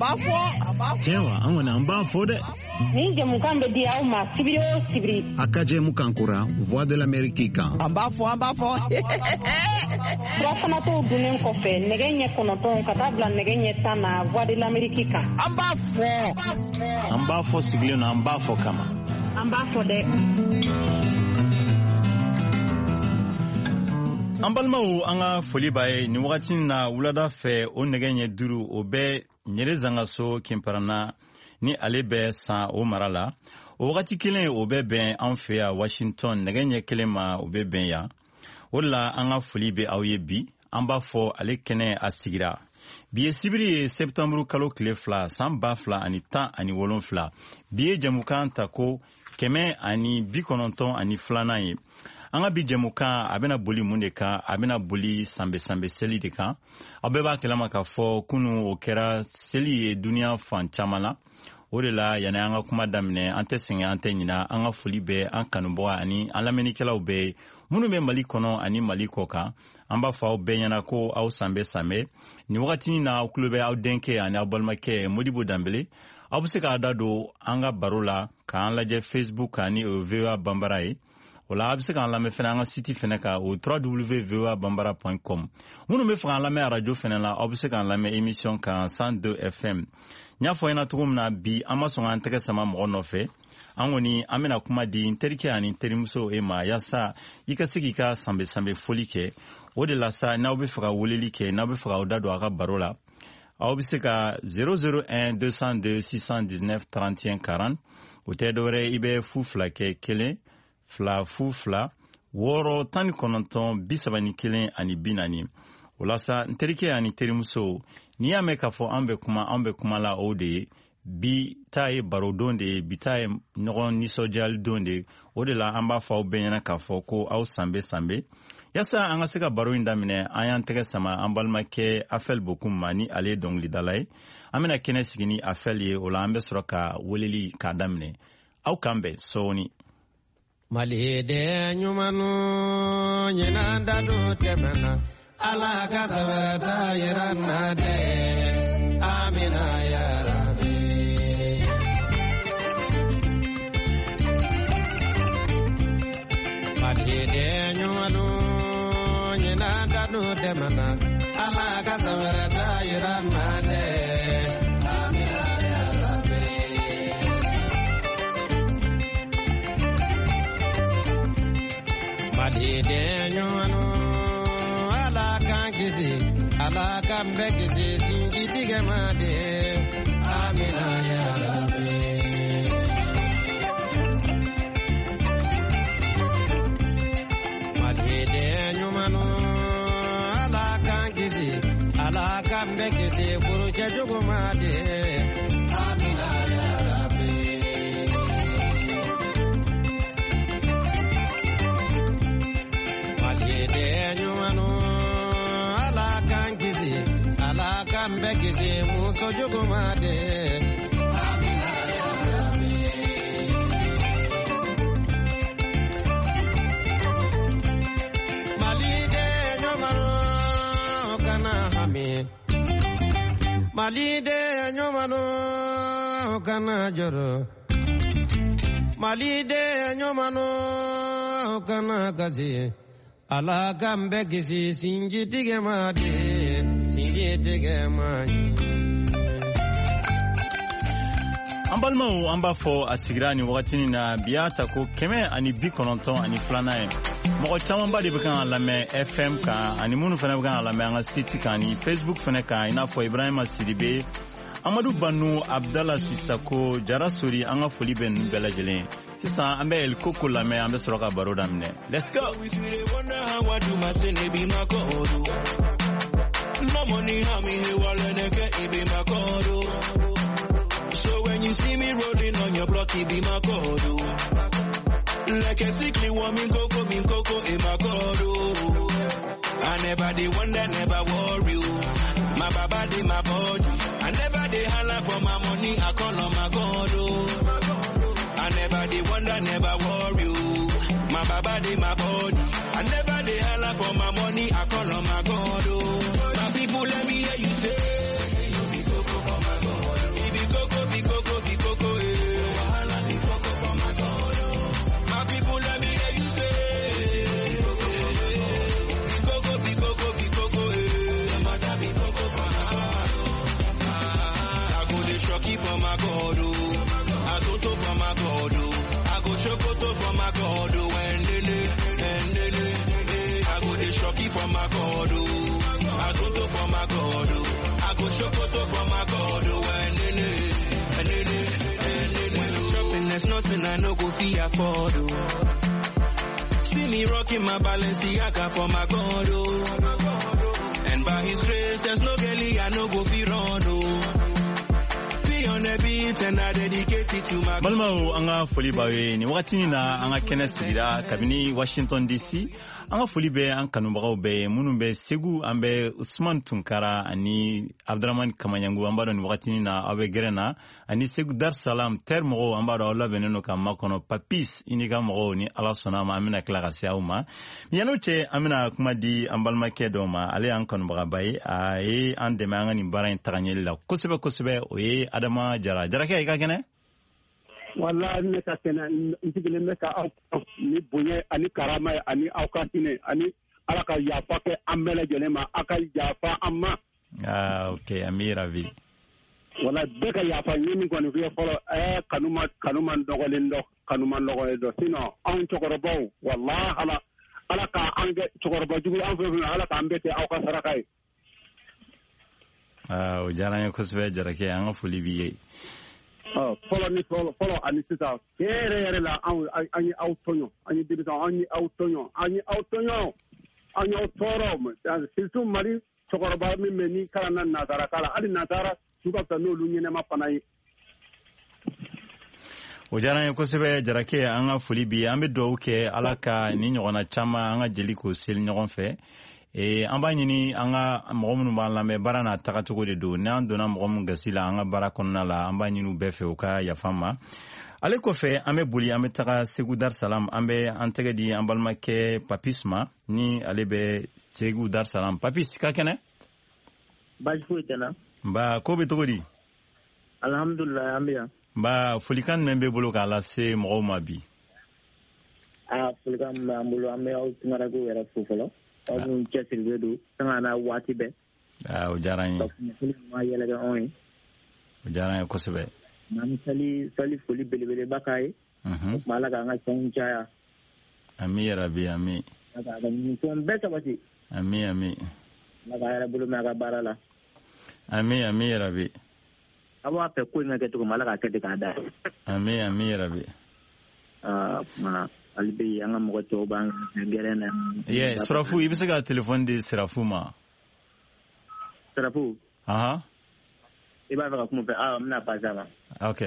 Cewa an wani an ba fo de. Ni jamukan be dia o ma sibiri. Akaje mukankura Voix de l'Amérique kan. An ba fo. Rafana to dunen ko fe negenye kono to katabla negenye sana Voix de l'Amérique kan. An ba fo Sigile no an ba fo kama. An ba fo de. An balimaw an ka foli b'a ye ni wagati na wulada fɛ o nɛgɛ ɲɛ duuru o bɛ ɲɛre zangaso kinparana ni ale bɛ san o mara la o wagati kelen o bɛ bɛn an fɛ yan Washington nɛgɛ ɲɛ kelen ma o bɛ bɛn yan o de la an ka foli bɛ aw ye bi an b'a fɔ ale kɛnɛ a sigira bi ye sibiri ye septembre kalo tile 2 san 2017 bi ye jamukan ta ko 192 ye. An ka bi jamukan a bɛna boli mun de kan a bɛna boli sanbe seli de kan aw bɛɛ b'a kalama k'a fɔ kunu o kɛra seli ye duniya fan caman la o de la yanni an ka kuma daminɛ an tɛ sɛgɛn an tɛ ɲina an ka foli bɛ an kanubagaw ani an lamɛnnikɛlaw bɛɛ minnu bɛ Mali kɔnɔ ani Mali kɔ kan an b'a fɔ aw bɛɛ ɲɛna ko aw sanbe ni wagati na aw tulo bɛ aw denkɛ ani aw balimakɛ Modibo Danbele aw bɛ se k'a da don an ka baro la k'an lajɛ Facebook ani VOA Bambara ye. Ola a bɛ se k'an lamɛn fɛnɛ an ka site fɛnɛ kan o www.voabambara.com minnu bɛ fɛ k'an lamɛn radio fɛnɛ la aw bɛ se k'an lamɛn émission kan 102 FM n y'a fɔ ɲɛna cogo min na bi an ma sɔn k'an tɛgɛ sama mɔgɔ nɔfɛ an kɔni an bɛna kuma di n terikɛ ani n terimuso e ma yaasa i ka se k'i ka sanbe foli kɛ o de la sa n'aw bɛ fɛ ka weleli kɛ n'aw bɛ fɛ k'aw da don a ka baro la aw bɛ se ka 001 202 619 31 40 o tɛ dɔwɛrɛ i bɛ fu fila kɛ 1 2 2 6 19 31 ani 40 walasa n terikɛ ani terimuso n'i y'a mɛn k'a fɔ an bɛ kuma la o de ye bi ta ye barodon de ye bi ta ye ɲɔgɔn nisɔndiyali don de ye o de la an b'a fɔ aw bɛɛ ɲɛna k'a fɔ ko aw sanbe yasa an ka se ka baro in daminɛ an y'an tɛgɛ sama an balimakɛ Afɛl Bokum ma ni ale ye dɔnkilidala ye an bɛna kɛnɛ sigi ni Afɛl ye o la an bɛ sɔrɔ ka weleli k'a daminɛ aw kan bɛn sɔɔni. Malide nyumanu nyinanda do temana ala ka sabata yarana de amina ya rabbi Malide nyumanu nyinanda do temana ala ka sabata yarana de amina ya rabbi Malide nyumanu ala kan kisi ala kan bɛ kisi sinjiti kɛ made amina ya rabbi Malide nyumanu ala kan kisi ala kan bɛ kisi furucɛ jugu made amina ya rabbi Malide nyumanu ala kan kisi ala kan bɛ kisi muso jugu made amina ya rabbi Malide nyumanu kana hami Malide nyumanu kana joro Malide nyumanu kana kasi ala kan bɛ kisi sinjitigɛ ma de sinjitigɛ ma an balimaw an b'a fɔ a sigira ni wagatinin na bi y'a ta ko 192 ye mɔgɔ camanba de bɛ kan ka lamɛn FM kan ani minnu fana bɛ kan ka lamɛn an ka site kan ni Facebook fana kan i n'a fɔ Ibrahima Sidibe Amadu Banu Abdala Sisako Jara Sori an ka foli bɛ ninnu bɛɛ lajɛlen sisan an bɛ El Koko lamɛn an bɛ sɔrɔ ka baro daminɛ let's go no money how me he waleneke ibe makodo so when you see me rolling on your block ibe makodo like a sickly woman koko in makodo I never dey wonder never worry my baba dey my body I never dey holla for my money I call on my God I never dey wonder never worry my baba dey my body I never dey holla for my money I call on my God my people let me hear you say you be koko for my God for my God, Azoto for my God, I go Shokoto for my God, when I'm shopping, there's nothing I no go fee afford. See me rocking my Balenciaga for my God, and by His grace, there's no girlie I no go fee run. Be on the beat and I dedicate it to my God. Malmao anga foli bawe ni wakati ni na anga Kenneth Sira kabini Washington DC. Anga foli be an kanubagaw be munun be Segu ambe Usman Tunkara ani Abdurrahman Kamanyangu ambado ni wakati ni na abe gerena ani Segu Dar Salam termo ambado Allah veneno kama kono papis iniga mo ni ala sonama amina klara siauma mianoche amina kumadi ambalma kedoma ale an kanubaga bay ai an de manga ni bara intaganyela kosebe oye adama jara ke ka kene wala ne ka kena ntigile me ka ni bunye ani karama ani awkatine ani alaka yafa ke amela jelema akal yafa amma okay amira vi wala beka yafa nyini ko ni folo kanuma dogolendo kanuma logoledo sino on chokorobo wallahi alaka ange chokorobo jugu an fe alaka ambete awka sarakai ujara ko sebe jarake an fuli biye follow anisita kere la ani autonyo ani dibita ani autonyo siltu mari chokoroba mi meni kala na natara kala ali natara suka tano lunyene mapanai ujara ko sebe jarake an fuli biye ambe do ke alaka ni nyona chama an jeliko sel nyon fe amba nyini anga mogomunu balame barana takatugo de do na ndona mogom gasila anga barakonna la amba nyinu befe uka ya fama ale ko fe ame buli ame taka Segu Dar Salam ambe antege di ambalma ke papisma ni ale be Segu Dar Salam papis ka kene bajfu tena ba ko be togodi alhamdulillah ambiya ba fulikan membe bolo kala se mogoma bi fulikan mambulo ame au tumarago era fufolo on chesir wedu tangana wati be ujarani ma yele ga on ujarani ko sebe nam sali foli belebele bakai mala ga nga chaya ami rabbi ami ga ni ton beta wati ami la ga era bulu ma ga barala ami rabbi awa pe ko nga ketu mala ga kede ka da ami rabbi ma albi anga mo to bang gerena srafu ibisa ga telefone de srafu ma srafu iba va kuma pe mna pazama okay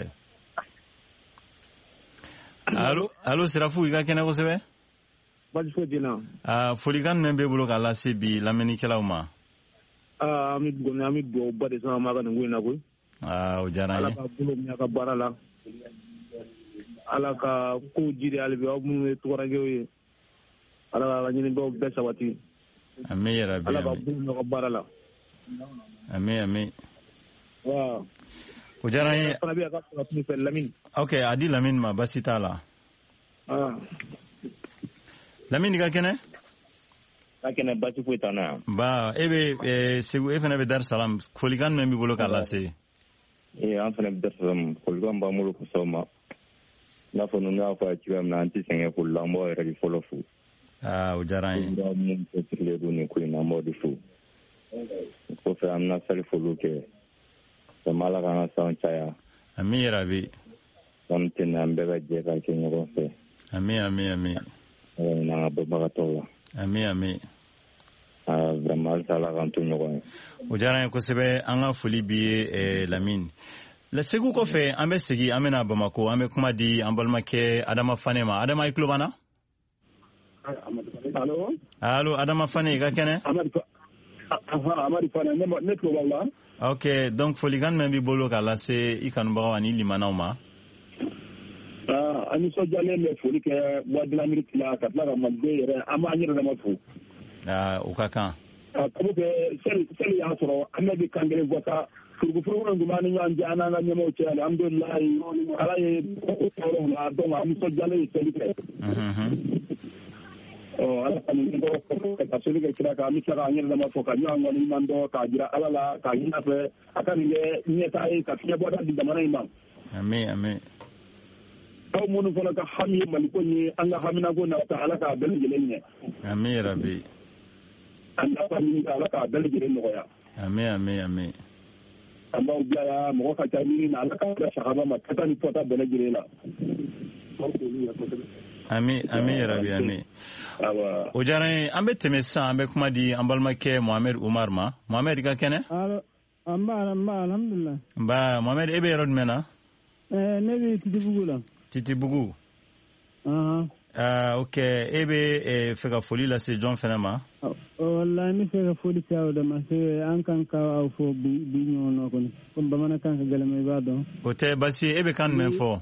allo srafu iga kena ko sebe bal fo dina foligan membe bulo kala sebi lameni kala uma ami do bade sama maga ngwina ko ujara ala ka bulo nya ka barala ala ka ko jiri albi o mun to rangewi ala la nyini do besa wati ami rabbi ala ka bulo ko barala ami wa ujara ni nabi ka ko lamin okay adi lamin ma basitala lamin ga kene bati fuitana ba ebe Segu efena be Dar Salam foligan membe bulo kala se an fana be Dar Salam foligan ba mulo ko soma na fonu na fa kiwam na anti senge ko lambo era di folofu ujarani da mun ko tile do ni ko na modi fu ko fa amna sali foluke to mala kana sa chaya ami rabbi on tin ambe ga je ka kenyo ko fe ami na baba to ami vraiment sala kan to nyogo ujarani ko sebe anga foli biye Lamine la Segu ko fe ambe segi amena Bamako ambe kuma di ambalma ke Adama Fanema Adama iklubana allo Adama Fane ga kene amadi Fane ne ko wala okay donc foligan membi bolo kala se ikanu bawani limana uma ani so jale le foli ke wadla mi kila ka tla ma de ama anyira na mafu ukaka ko ke sel ya soro amedi kangere vota furgo ngumani nyanje ananga nyemo chele alhamdulillah ala ye ko toro la do ma so jale sel ke ala kan ndo ko ka sel ke kila ka mi kila anyira na mafu ka nyanga ni mando ka jira ala la ka hina fe akani le nyeta e ka finya boda di damana imam ami aw munu fana ka hami maliko ni anga hamina go na ta ala ka ben gelenya ami rabbi an nafa ɲini ka ala k'a bɛɛ lajɛlen nɔgɔya. Amin. An b'aw bila ya mɔgɔ ka ca ɲini na ala k'a bila sahaba ma kata ni fɔta bɛɛ lajɛlen na. Amin yarabi amin. O diyara n ye an bɛ tɛmɛ sisan an bɛ kuma di an balimakɛ Mohamed Umar ma. Mohamed ka kɛnɛ. An b'a alhamdulilah. Nba Mohamed e bɛ yɔrɔ jumɛn na? Ne bɛ Titibugu la. Titibugu. Ok e bɛ fɛ ka foli lase jɔn fɛnɛ ma? Wallahi ne fɛ ka foli se aw de ma se an kan ka aw fɔ bi ɲɔgɔn na kɔni comme bamanankan ka gɛlɛn ma i b'a dɔn. O tɛ basi e bɛ kan jumɛn fɔ?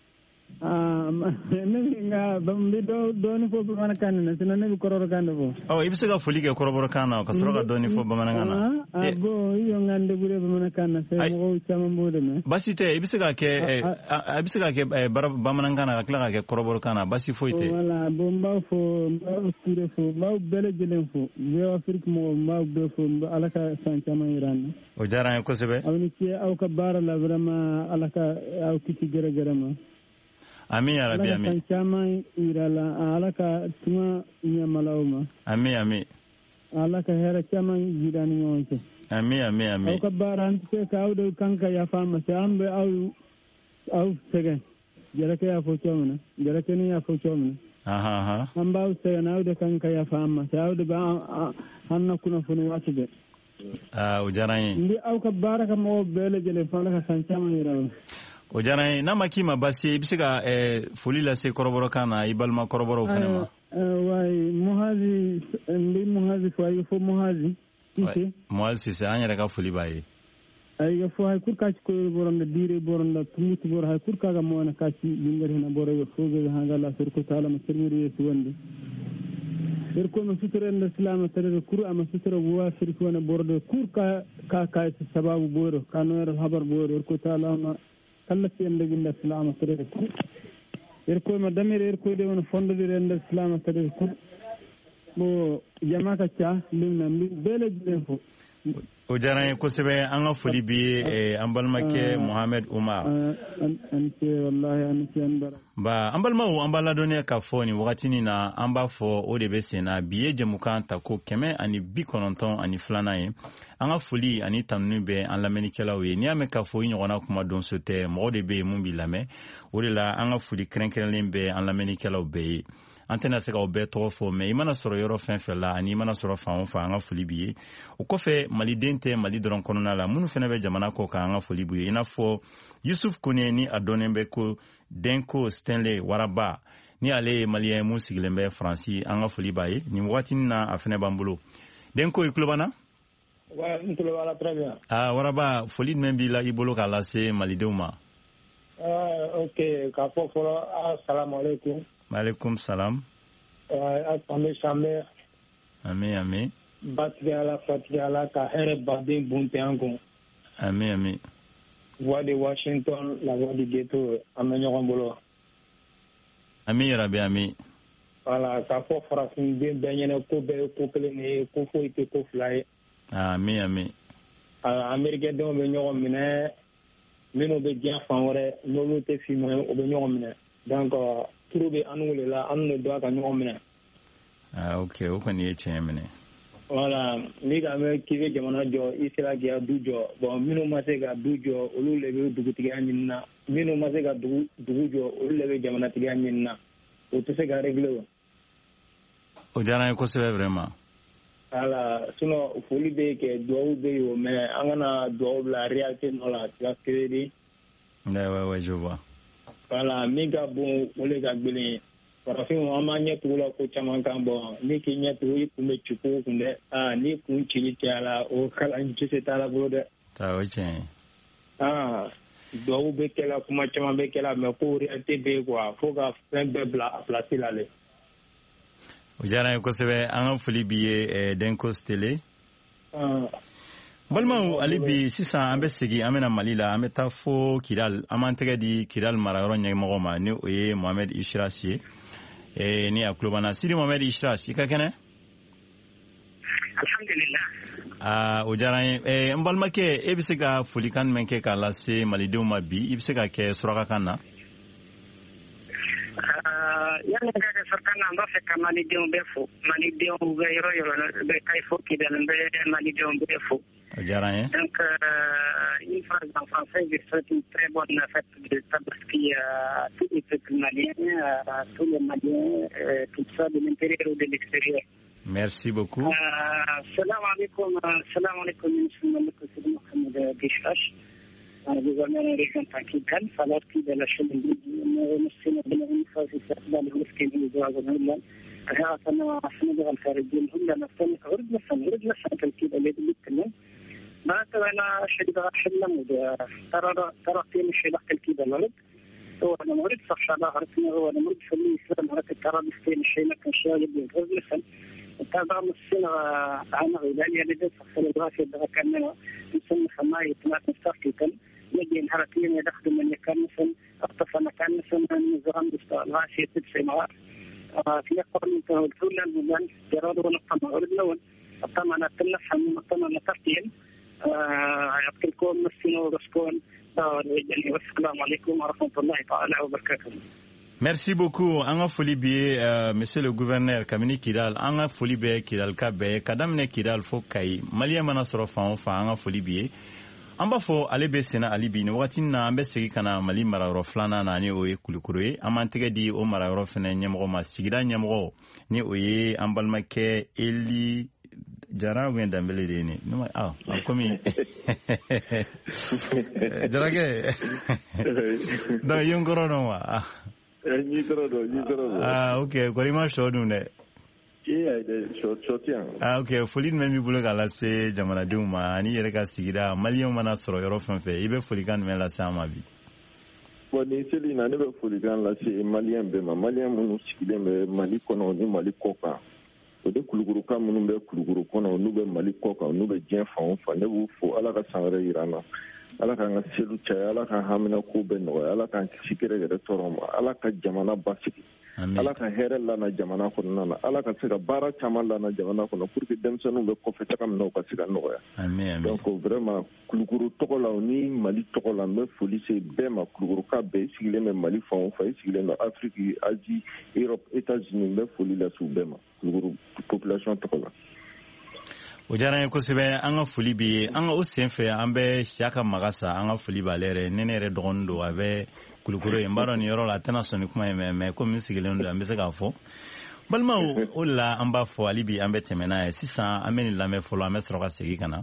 Ne nka bɛ dɔɔni fɔ bamanankan na sinon ne bɛ kɔrɔbɔrɔkan de fɔ. I bɛ se ka foli kɛ kɔrɔbɔrɔkan na ka sɔrɔ ka dɔɔni fɔ bamanankan na. Bon i y'o n ka n débrouiller bamanankan na c'est mɔgɔw caman b'o de mɛn. Basi tɛ i bɛ se ka kɛ bamanankan na ka tila ka kɛ kɔrɔbɔrɔkan na basi foyi tɛ. Voilà bon n b'aw fɔ n b'aw Ture fɔ n b'aw bɛɛ lajɛlen fɔ Voix Afrique mɔgɔw n b'aw bɛɛ fɔ ala ka san caman yira an na. O diyara n ye kosɛbɛ. Aw ni ce aw ka baara la vraiment ala ka aw kisi gɛrɛgɛrɛ ma. Amin yarabi amin. Ala ka caman yira la ala ka tuma ɲɛmalaw ma. Amin. Ala ka hɛrɛ caman jira ni ɲɔgɔn cɛ. Amin. Aw ka baara an tɛ se ka aw de kan ka yafa ma se an bɛ aw sɛgɛn Jalakɛ y'a fɔ cogo min na Jalakɛnin y'a fɔ cogo min na. An b'aw sɛgɛn aw de kan ka yafa ma se aw de bɛ an na kunnafoni waati bɛɛ. O diyara n ye. N bɛ aw ka baara ka mɔgɔw bɛɛ lajɛlen fɔ ala ka san caman yira la. O diyara n ye n'a ma k'i ma basi i bɛ se ka foli lase kɔrɔbɔrɔkan na i balima kɔrɔbɔrɔw fana ma. Wayi Muhazi n bɛ Muhazi fɔ a ye fɔ Muhazi Sise. Muhazi Sise an yɛrɛ ka foli b'a ye. A ye fɔ hay kur ka ci koyr boronda dire boronda tumuti bor hay kur kaga mo na ka ci bingar hina boro yo foge hangala sur ko taala ma sermiri yesu wonde er ko no sutere en islam tere kur ama sutere wa sirki wona bordo kur ka sababu boro kanu er habar boro er ko taala ma kala ci en degin islam tere kur er ko ma damir er ko de wona fondo dire en islam tere kur mo jama ka ca limna mi bele jefo. O diyara n ye kosɛbɛ an ka foli bɛ an balimakɛ Mohamed Umar. Ba an balimaw an b'a ladɔnniya k'a fɔ nin wagatinin na an b'a fɔ o de bɛ sen na bi ye jɛmukan ta ko 192 ye an ka foli ani tanuni bɛ an lamɛnnikɛlaw ye n'i y'a mɛn k'a fɔ i ɲɔgɔnna kuma donso tɛ mɔgɔ de bɛ yen mun b'i lamɛn o de la an ka foli kɛrɛnkɛrɛnlen bɛ an lamɛnnikɛlaw bɛɛ ye. An tɛna se k'aw bɛɛ tɔgɔ fɔ mais i mana sɔrɔ yɔrɔ fɛn fɛn la ani i mana sɔrɔ fan o fan an ka foli b'i ye o kɔfɛ maliden tɛ mali dɔrɔn kɔnɔna la minnu fɛnɛ bɛ jamana kɔ kan an ka foli b'u ye i n'a fɔ Yusuf Kone ni a dɔnnen bɛ ko Denko Stanley Waraba ni ale ye maliyɛn mun sigilen bɛ Faransi an ka foli b'a ye nin wagatinin na a fɛnɛ b'an bolo Denko i tulo b'an na? Ouais, n tulo b'a la très bien. Waraba foli jumɛn b'i la i bolo k'a lase malidenw ma? Ok k'a fɔ fɔlɔ assalamu alaikum. Maaleykum salam. An bɛ Amin. Batigi ala ka hɛrɛ baden bon tɛ an kun. Amin. Voix de Washington, la voix du ghetto, an bɛ ɲɔgɔn bolo. Amin yarabi amin. Voilà, k'a fɔ farafinen bɛɛ ɲɛna ko bɛɛ ye ko kelen de ye, ko foyi tɛ ko fila ye. Amin. Amerikɛndenw bɛ ɲɔgɔn minɛ, minnu bɛ diɲɛ fan wɛrɛ n'olu tɛ finman ye, o bɛ ɲɔgɔn minɛ. Donc turu bɛ an n'u de la, an n'u de don ka ɲɔgɔn minɛ. Ok, o kɔni ye tiɲɛ minɛ. Voilà, ni ka mɛn k'i bɛ jamana jɔ, i sera k'i ka du jɔ. Bon, minnu ma se ka du jɔ, olu de bɛ dugutigiya ɲini na. Minnu ma se ka dugu jɔ, olu de bɛ jamanatigiya ɲini na. O tɛ se ka régler o. O diyara n ye kosɛbɛ vraiment. Voilà, sinon foli bɛ kɛ, dugawu bɛ yen o, mais an kana dugawu bila réalité nɔ la, tu vas créer. Ouais, je vois. Voilà, min ka bon, o de ka gɛlɛn. Farafinw an b'an ɲɛ tugu la ko caman kan bɔ ni k'i ɲɛ tugu i kun bɛ ci ko kun dɛ ni kun cili cayala o kalan ci se t'a la bolo dɛ. O ye tiɲɛ ye. Duwawu bɛ kɛla kuma caman bɛ kɛla mais ko réalité bɛ yen quoi fo ka fɛn bɛɛ bila a place la le. O diyara n ye kosɛbɛ an ka foli b'i ye Denko Stele. Balimaw hali bi sisan an bɛ segin an bɛna Mali la an bɛ taa fo Kidal an b'an tɛgɛ di Kidal marayɔrɔ ɲɛmɔgɔ ma ni o ye Mohamed Ishras ye. Ni a kulo b'an na Sidi Mohamed Ishras i ka kɛnɛ. Alhamdulillah. O diyara n ye n balimakɛ e bɛ se ka folikan jumɛn kɛ k'a lase malidenw ma bi i bɛ se ka kɛ surakakan na. yana ga sarkana ba fe kamani dion befo mani dion gairo yo be kai fo ki de be mani dion befo Jarane. Donc une phrase en français je souhaite une très bonne fête de Tabaski à tous les peuples maliens, à tous les Maliens, tout ça de l'intérieur ou de l'extérieur. Merci beaucoup. Salam alaikum, monsieur Mohamed Bishash. Gouverneur région Pakistan, salat qui de la chaîne de المسلمين بالانفاس استقبال المسكين وزواجهم أنا أحمد الخارجين هم نفسهم غرد لسان تلكيد الذي يتكلم ما أنا شديد حلم ترى قيم الشيء تلكيد الغرد هو أنا مريد صح على عرفنا هو أنا مريد في الإسلام هذا ترى قيم الشيء لكن شاغل بالغرد لسان تابع السنة عن غيلانيا لدى صح الغافية ده كان نسمى خماية ما تستفيد يجي الحركيين يدخلوا من يكنسن اقتصى مكنسن النظام الغاشية تبسيمات في قرن تقول لنا جراد ونقطة مغرب لون الطمع نتلفهم الطمع نتفتين يبقلكم مسين ورسكون والسلام عليكم ورحمة الله تعالى وبركاته. Merci beaucoup. Anga foli bi monsieur le gouverneur Kamini Kidal anga foli be Kidal ka be kadamne Kidal fo kai Maliya mana soro fa on fa anga foli bi amba fo ale be sena ali bi ni wakati na ambe segi kana Mali mara ro flana na ni oye kulikuru e amantege di o mara ro fene nyamgo ma sigida nyamgo ni oye ambalmake eli jara wenda mbele de ni no komi jarage da yongoro no wa ok korima shodu ne ok foli memi bulu kala se jamana denw ma ani yɛrɛ ka sigida maliyɛnw mana sɔrɔ yɔrɔ fɛn fɛn i bɛ folikan jumɛn lase an ma bi bon ni seli na ne bɛ folikan lase maliyɛn bɛɛ ma maliyɛn minnu sigilen bɛ mali kɔnɔ ni mali kɔ kan o de kulugurukan minnu bɛ kuluguru kɔnɔ n'u bɛ mali kɔ kan n'u bɛ diɲɛ fan o fan ne b'u fo ala ka san wɛrɛ yira an na ala k'an ka selu caya ala ka hamina ko bɛɛ nɔgɔya ala k'an kisi gɛrɛgɛrɛ tɔɔrɔ ma ala ka jamana basigi ala ka hɛrɛ lana jamana kɔnɔna na ala ka se ka baara caman lana jamana kɔnɔ pour que denmisɛnninw bɛ kɔfɛ taga min na u ka se ka nɔgɔya donc vraiment kulukuru tɔgɔ la ni mali tɔgɔ la n bɛ foli se bɛɛ ma kuluguruka bɛɛ i sigilen bɛ mali fan o fan i sigilen bɛ afrique asie europe états-unis n bɛ foli lase u bɛɛ ma kulukuru population tɔgɔ la o diyara n ye kosɛbɛ an ka foli bi an ka o sen fɛ an bɛ Siyaka Magasa an ka foli b'ale yɛrɛ ne yɛrɛ dɔgɔnin don a bɛ kulukoro ye n b'a dɔn nin yɔrɔ la a tɛna sɔn ni kuma ye mais komi n sigilen don an bɛ se k'a fɔ balimaw o la an b'a fɔ hali bi an bɛ tɛmɛ n'a ye sisan an bɛ nin lamɛn fɔlɔ an bɛ sɔrɔ ka segin ka na.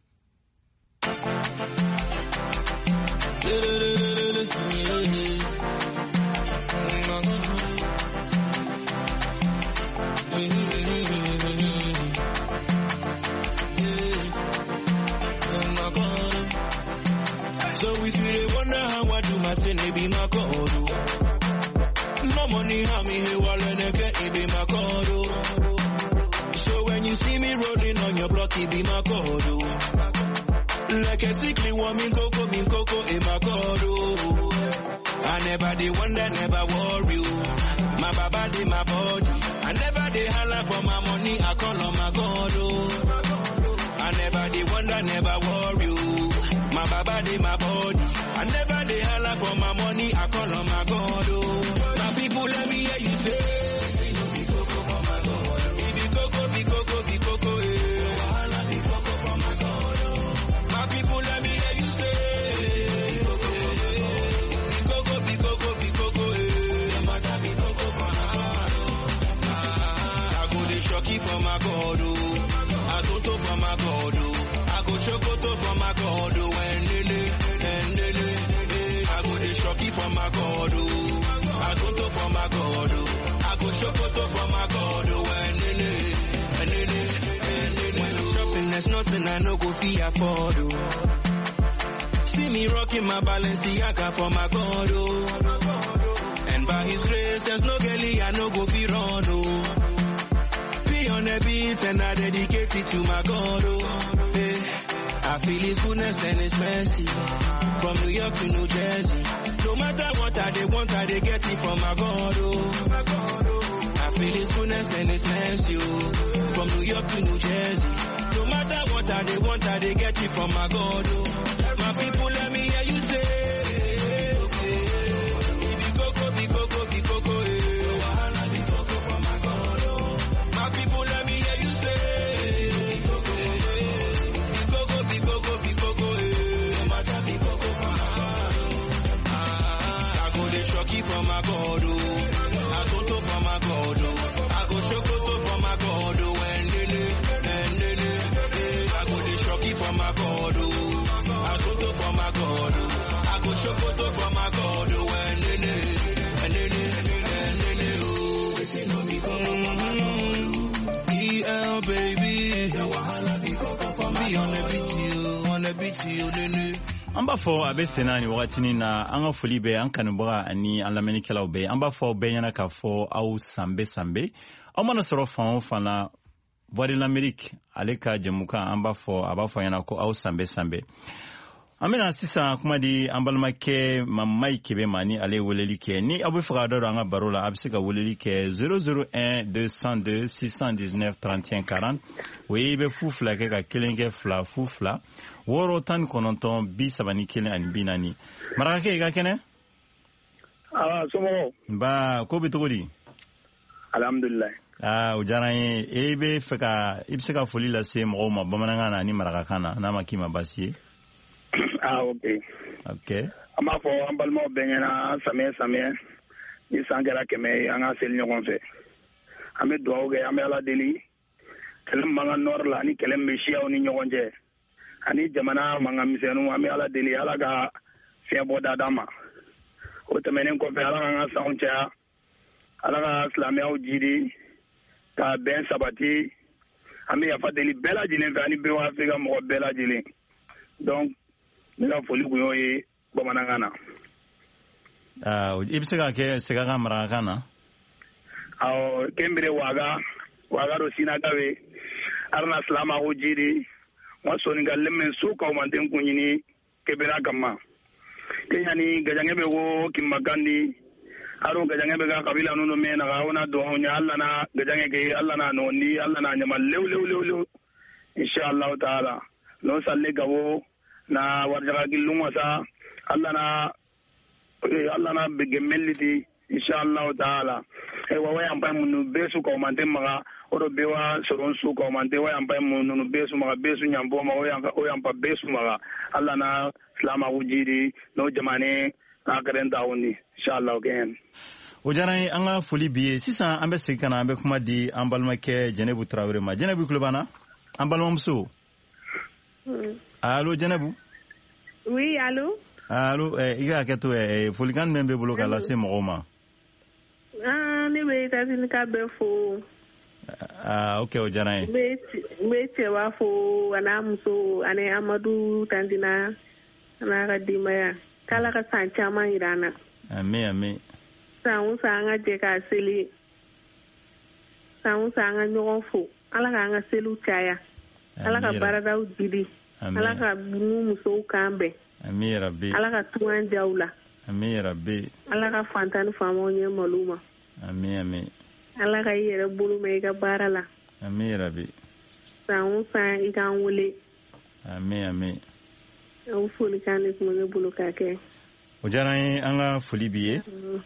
So if you wonder how I do my thing, it be my code. No money, how me here, while it be my code. So when you see me rolling on your block, it be my code. Like a sickly woman, coco, in my code. I never did wonder, never worry. My baba did my body. I never did holla for my money, I call on my God. I never did wonder, never worry. My baba dey my body. I never dey holla for my money. I call on my God. Oh. My people, let me hear you say. Be coco for my God. Be coco, eh. Holla be coco for my God. Oh. My people, let me hear you say. Be coco, eh. Mata be coco for my God. Oh. I go dey shocky for my God. Oh. I soto for my God. Oh. I go shokoto for my God. Oh. I go the shocky for my God, I soto for my God, I go shokoto for my God, when I'm shopping, there's nothing I no go fee afford. See me rocking my Balenciaga for my God, and by His grace, there's no girlie I no go be wrong. Be on the beat and I dedicate it to my God. Hey. I feel His goodness and His mercy. From New York to New Jersey. No matter what I want, I get it from my God. Oh. I feel His goodness and His mercy. Oh. From New York to New Jersey. No matter what I want, I get it from my God. Oh. My people, let me hear you say. Be coco, my God. I photo for my God. I go show photo for my God. EL baby, on the beach, you amba fo abe senani wakati na anga fulibe ankanubwa ani alameni kala ube amba fo benyana ka fo au sambe au mana soro fan fana voix de l'Amérique aleka jemuka amba fo yana ko au sambe amena sisa kuma di ambalmake mamai kebe mani ale welelike ni abu fagado anga barola absika welelike 001 202 619 31 40 webe fufla ke ka kelenge fla fufla woro tan kononton bi sabani kelen an binani maraka ke ga kene somo ba ko bitogodi alhamdulillah ujaraye ebe feka ibsika foli la se mo ma bamananga na ni maraka kana na makima basi okay ama fo ambalmo benyana samé ni sangara keme anga sel ñogon fe ame doawge ame ala deli kelem manga nor la ni kelem meshiya ni ñogon je ani jamana manga misenu ame ala deli ala ga fiabo dadama o temenen ko fe ala nga sauncha ala ga islamia o jidi ta ben sabati ame ya fa deli bela jilin fe ani be wa afrika mo bela jilin donc nila foli kuyo ye bamanangana ibisega ke sega marakana kembere waga do sina gawe arna salama ho jiri wasoni galle men suka o manten kunyini kebera kama kenyani gajange be go kimagandi aro gajange be ga kabila nuno mena ga ona do nya alla na gajange ke alla na noni alla na nyama lew inshallah taala no salle gawo na warjaga gillunga sa Allah na begemelliti inshallah taala wa yamba munu besu ko mande maga oro bewa soron su ko mande wa yamba munu besu maga besu nyambo ma o yamba besu maga Allah na islama wujiri no jamane na karen dawni inshallah gen o jaray anga foli biye sisa ambe sikana ambe kuma di ambalmake Jenebu Traoré ma Jenebu Kulubana ambalmamso Allô Jenebu? Oui, allô? Allô, iga keto folikan membe bolo kala se mogoma. Ne be tazini ka be fo. Okay o jana me cewa fo ana muso ane Amadu Tandina na kadimaya kala ka sancha man irana. Amen. Sangu sanga je ka seli. Sangu sanga nyogon fo. Ala ka nga selu chaya. Ala ka barada ujidi. Ala ka bungu muso kambe. Amin rabbi. Ala ka tuan jawla. Amin rabbi. Ala ka fantani famo nye maluma. Amin. Ala ka yere bulu me ka barala. Amin rabbi. Sangu san ikan wule. Amin. Au fuli kanis mo bulu kake. Ojana anga fuli biye.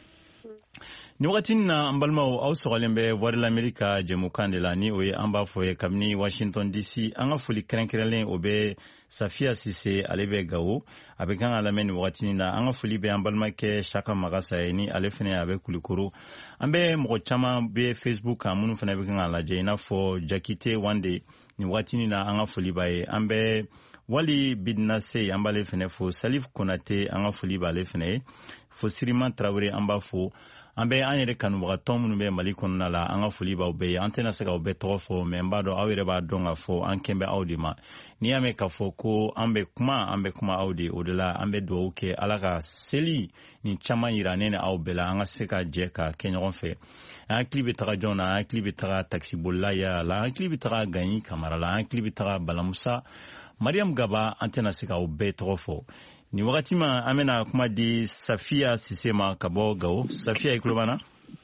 Ni wakati na ambalmao au sogalembe voix de l'Amérique jemukande la ni oye amba foye kamni Washington DC anga fuli krenkrelen obe Safia Sise alebe gawo abekan alameni wakati na anga fuli be ambalma ke shaka magasa ni alefene abe kulikuru ambe mko chama be Facebook amunu fana bekan alaje ina fo jakite one day ni wakati na anga fuli bae ambe wali bidnase ambale fene fo Salif Konate anga fuli ba alefene fo Siriman Traoré amba fo ambe anyere kanubaga tomu be Mali konna la anga foli ba be antena seka be tofo memba do awere ba donga fo ankembe audima ni ame ka fo ko ambe kuma audi odela ambe do ke alaka seli ni chama iranene au bela anga seka jeka kenyon fe un clip taga jona un clip taga taxi bolla ya la un clip taga gani kamara la un clip taga balamusa Mariam Gaba antena seka be tofo ni wakati ma amena kuma di Safia Sisema kabo gao. Safia ikulubana?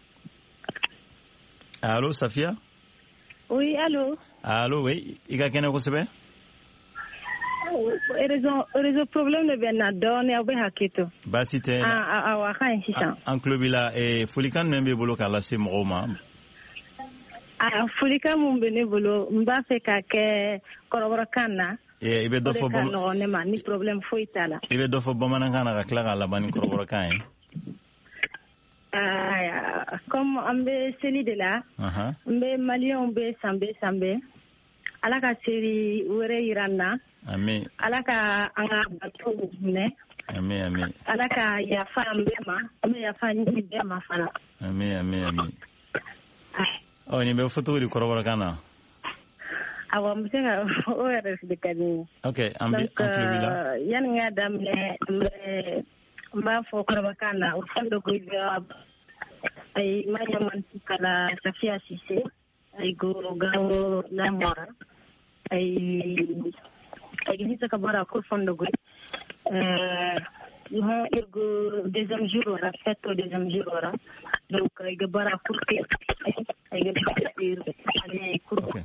Allô Safia? Oui, allô? Allô, oui. Iga kene kusebe? Réseau problème de Bernardo ne abe hakito. Basite. Awaka insistant. En clubila fulikan membe bolo kala se mroma. Fulika mumbene bolo mba fe ka ke korobrakana. Ibe dofo ni problem fo itala. Ibe dofo bamanangana ka kla la bani korobrakana. Comme ambe seli de la. Mbe Malien mbe sambe. ala ka seri wɛrɛ yiranna amin ala ka an ka bato minɛ amin amin ala ka yafa an bɛɛ ma an bɛ yafa ɲini bɛɛ ma fana amin amin amin ni bɛ fɔ cogo di kɔrɔbɔrɔ kan na awɔ n bɛ se ka o yɛrɛ de ka di ok an tulo b'i la yanni n ka daminɛ n b'a fɔ kɔrɔbɔrɔ kan na o fɛn dɔ ko ay mayaman kala Safia Cissé ay go gawo lamora ay hita ka bara ko fondo go ha ergo deuxième jour wala fête deuxième jour wala donc ay ga bara kurke ay ga ay kurke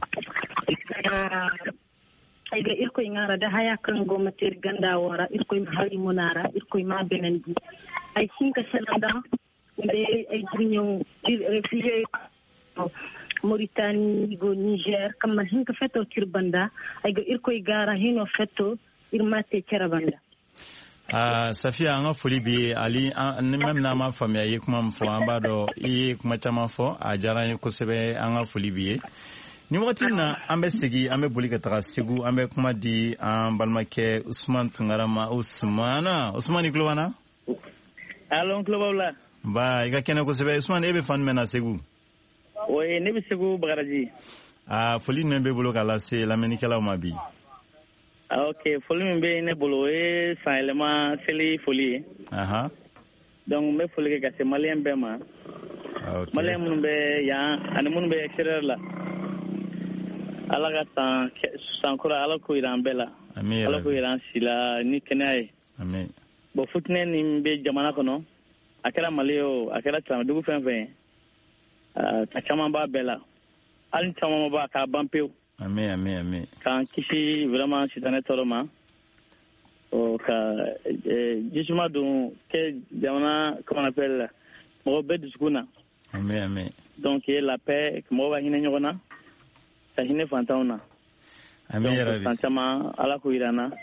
ay ga irko ngara da haya kan go mater ganda wara irko hali munara irko ma benen ay sinka selanda ay jignon réfugié Mauritanie go Niger kam hinka feto kirbanda ay go irko igara hino feto irmate cerabanda Safia an ka foli bi ali ni même na ma faamuya ye kuma min fɔ an b'a dɔn I ye kuma caman fɔ a diyara n ye kosɛbɛ an ka foli bi ye ni wagati na an bɛ segi an bɛ boli ka taga Segu an bɛ kuma di an balimakɛ Usman Tunkara ma Usman i tulo b'an na allo n tulo b'aw la ba I ka kɛnɛ kosɛbɛ Usman e bɛ fan jumɛn na Segu oui ne bɛ Segu Bagadaji foli jumɛn b'e bolo k'a lase lamɛnnikɛlaw ma bi ok foli min bɛ ne bolo o ye san yɛlɛma seli foli ye donc n bɛ foli kɛ ka se maliyɛn bɛɛ ma maliyɛn minnu bɛ yan ani minnu bɛ extérieur la ala ka san kura ala ko jira an bɛɛ la ala ko jira an si la ni kɛnɛya ye bon futinɛ nin bɛ jamana kɔnɔ a kɛra Mali ye o a kɛra Camadugu fɛn fɛn ye ka caman b'a bɛɛ la hali caman b'a k'a ban pewu amin k'an kisi vraiment sitanɛ tɔɔrɔ ma ka jisuma don kɛ jamana comment on appelle mɔgɔ bɛɛ dusukun na amin donc la paix mɔgɔ ka hinɛ ɲɔgɔn na ka hinɛ fantanw na donc san caman ala ko jira an na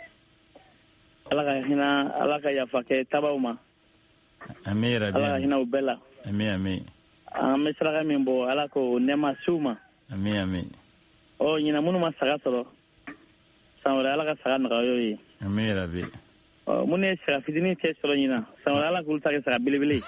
ala ka yafa kɛ tabaw ma ala ka hinɛ u bɛɛ la amin an bɛ saraka min bɔ ala ko nɛɛma s'u ma amin ɲina minnu ma saga sɔrɔ san wɛrɛ ala ka saga nɔgɔya ye amin rabi minnu ye saga fitinin cɛ sɔrɔ ɲina san wɛrɛ ala k'olu ta kɛ saga belebele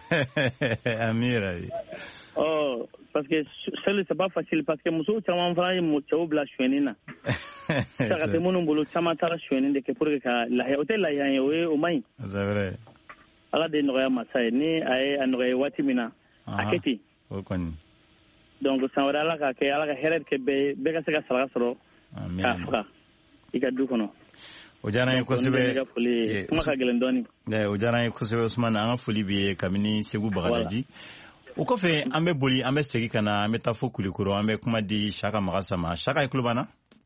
amin rabi parce que seul c'est pas facile parce que musow caman fana ye cɛw bila suyɛnni na saga tɛ minnu bolo caman taara suyɛnni de kɛ pour que ka lahiya o tɛ lahiya ye o man ɲi ala de ye nɔgɔya masa ye ni a ye a nɔgɔya waati min na a kɛ ten o kɔni donc san wɛrɛ ala ka kɛ ala ka hɛrɛ kɛ bɛɛ ka se ka saraka sɔrɔ k'a faga I ka du kɔnɔ o diyara n ye kosɛbɛ kuma ka gɛlɛn dɔɔni o diyara n ye kosɛbɛ Usman an ka foli b'i ye kabini Segu Bagadaji o kɔfɛ an bɛ boli an bɛ segin ka na an bɛ taa fo Kulikoro an bɛ kuma di Saka Magasa ma Saka i tulo b'an na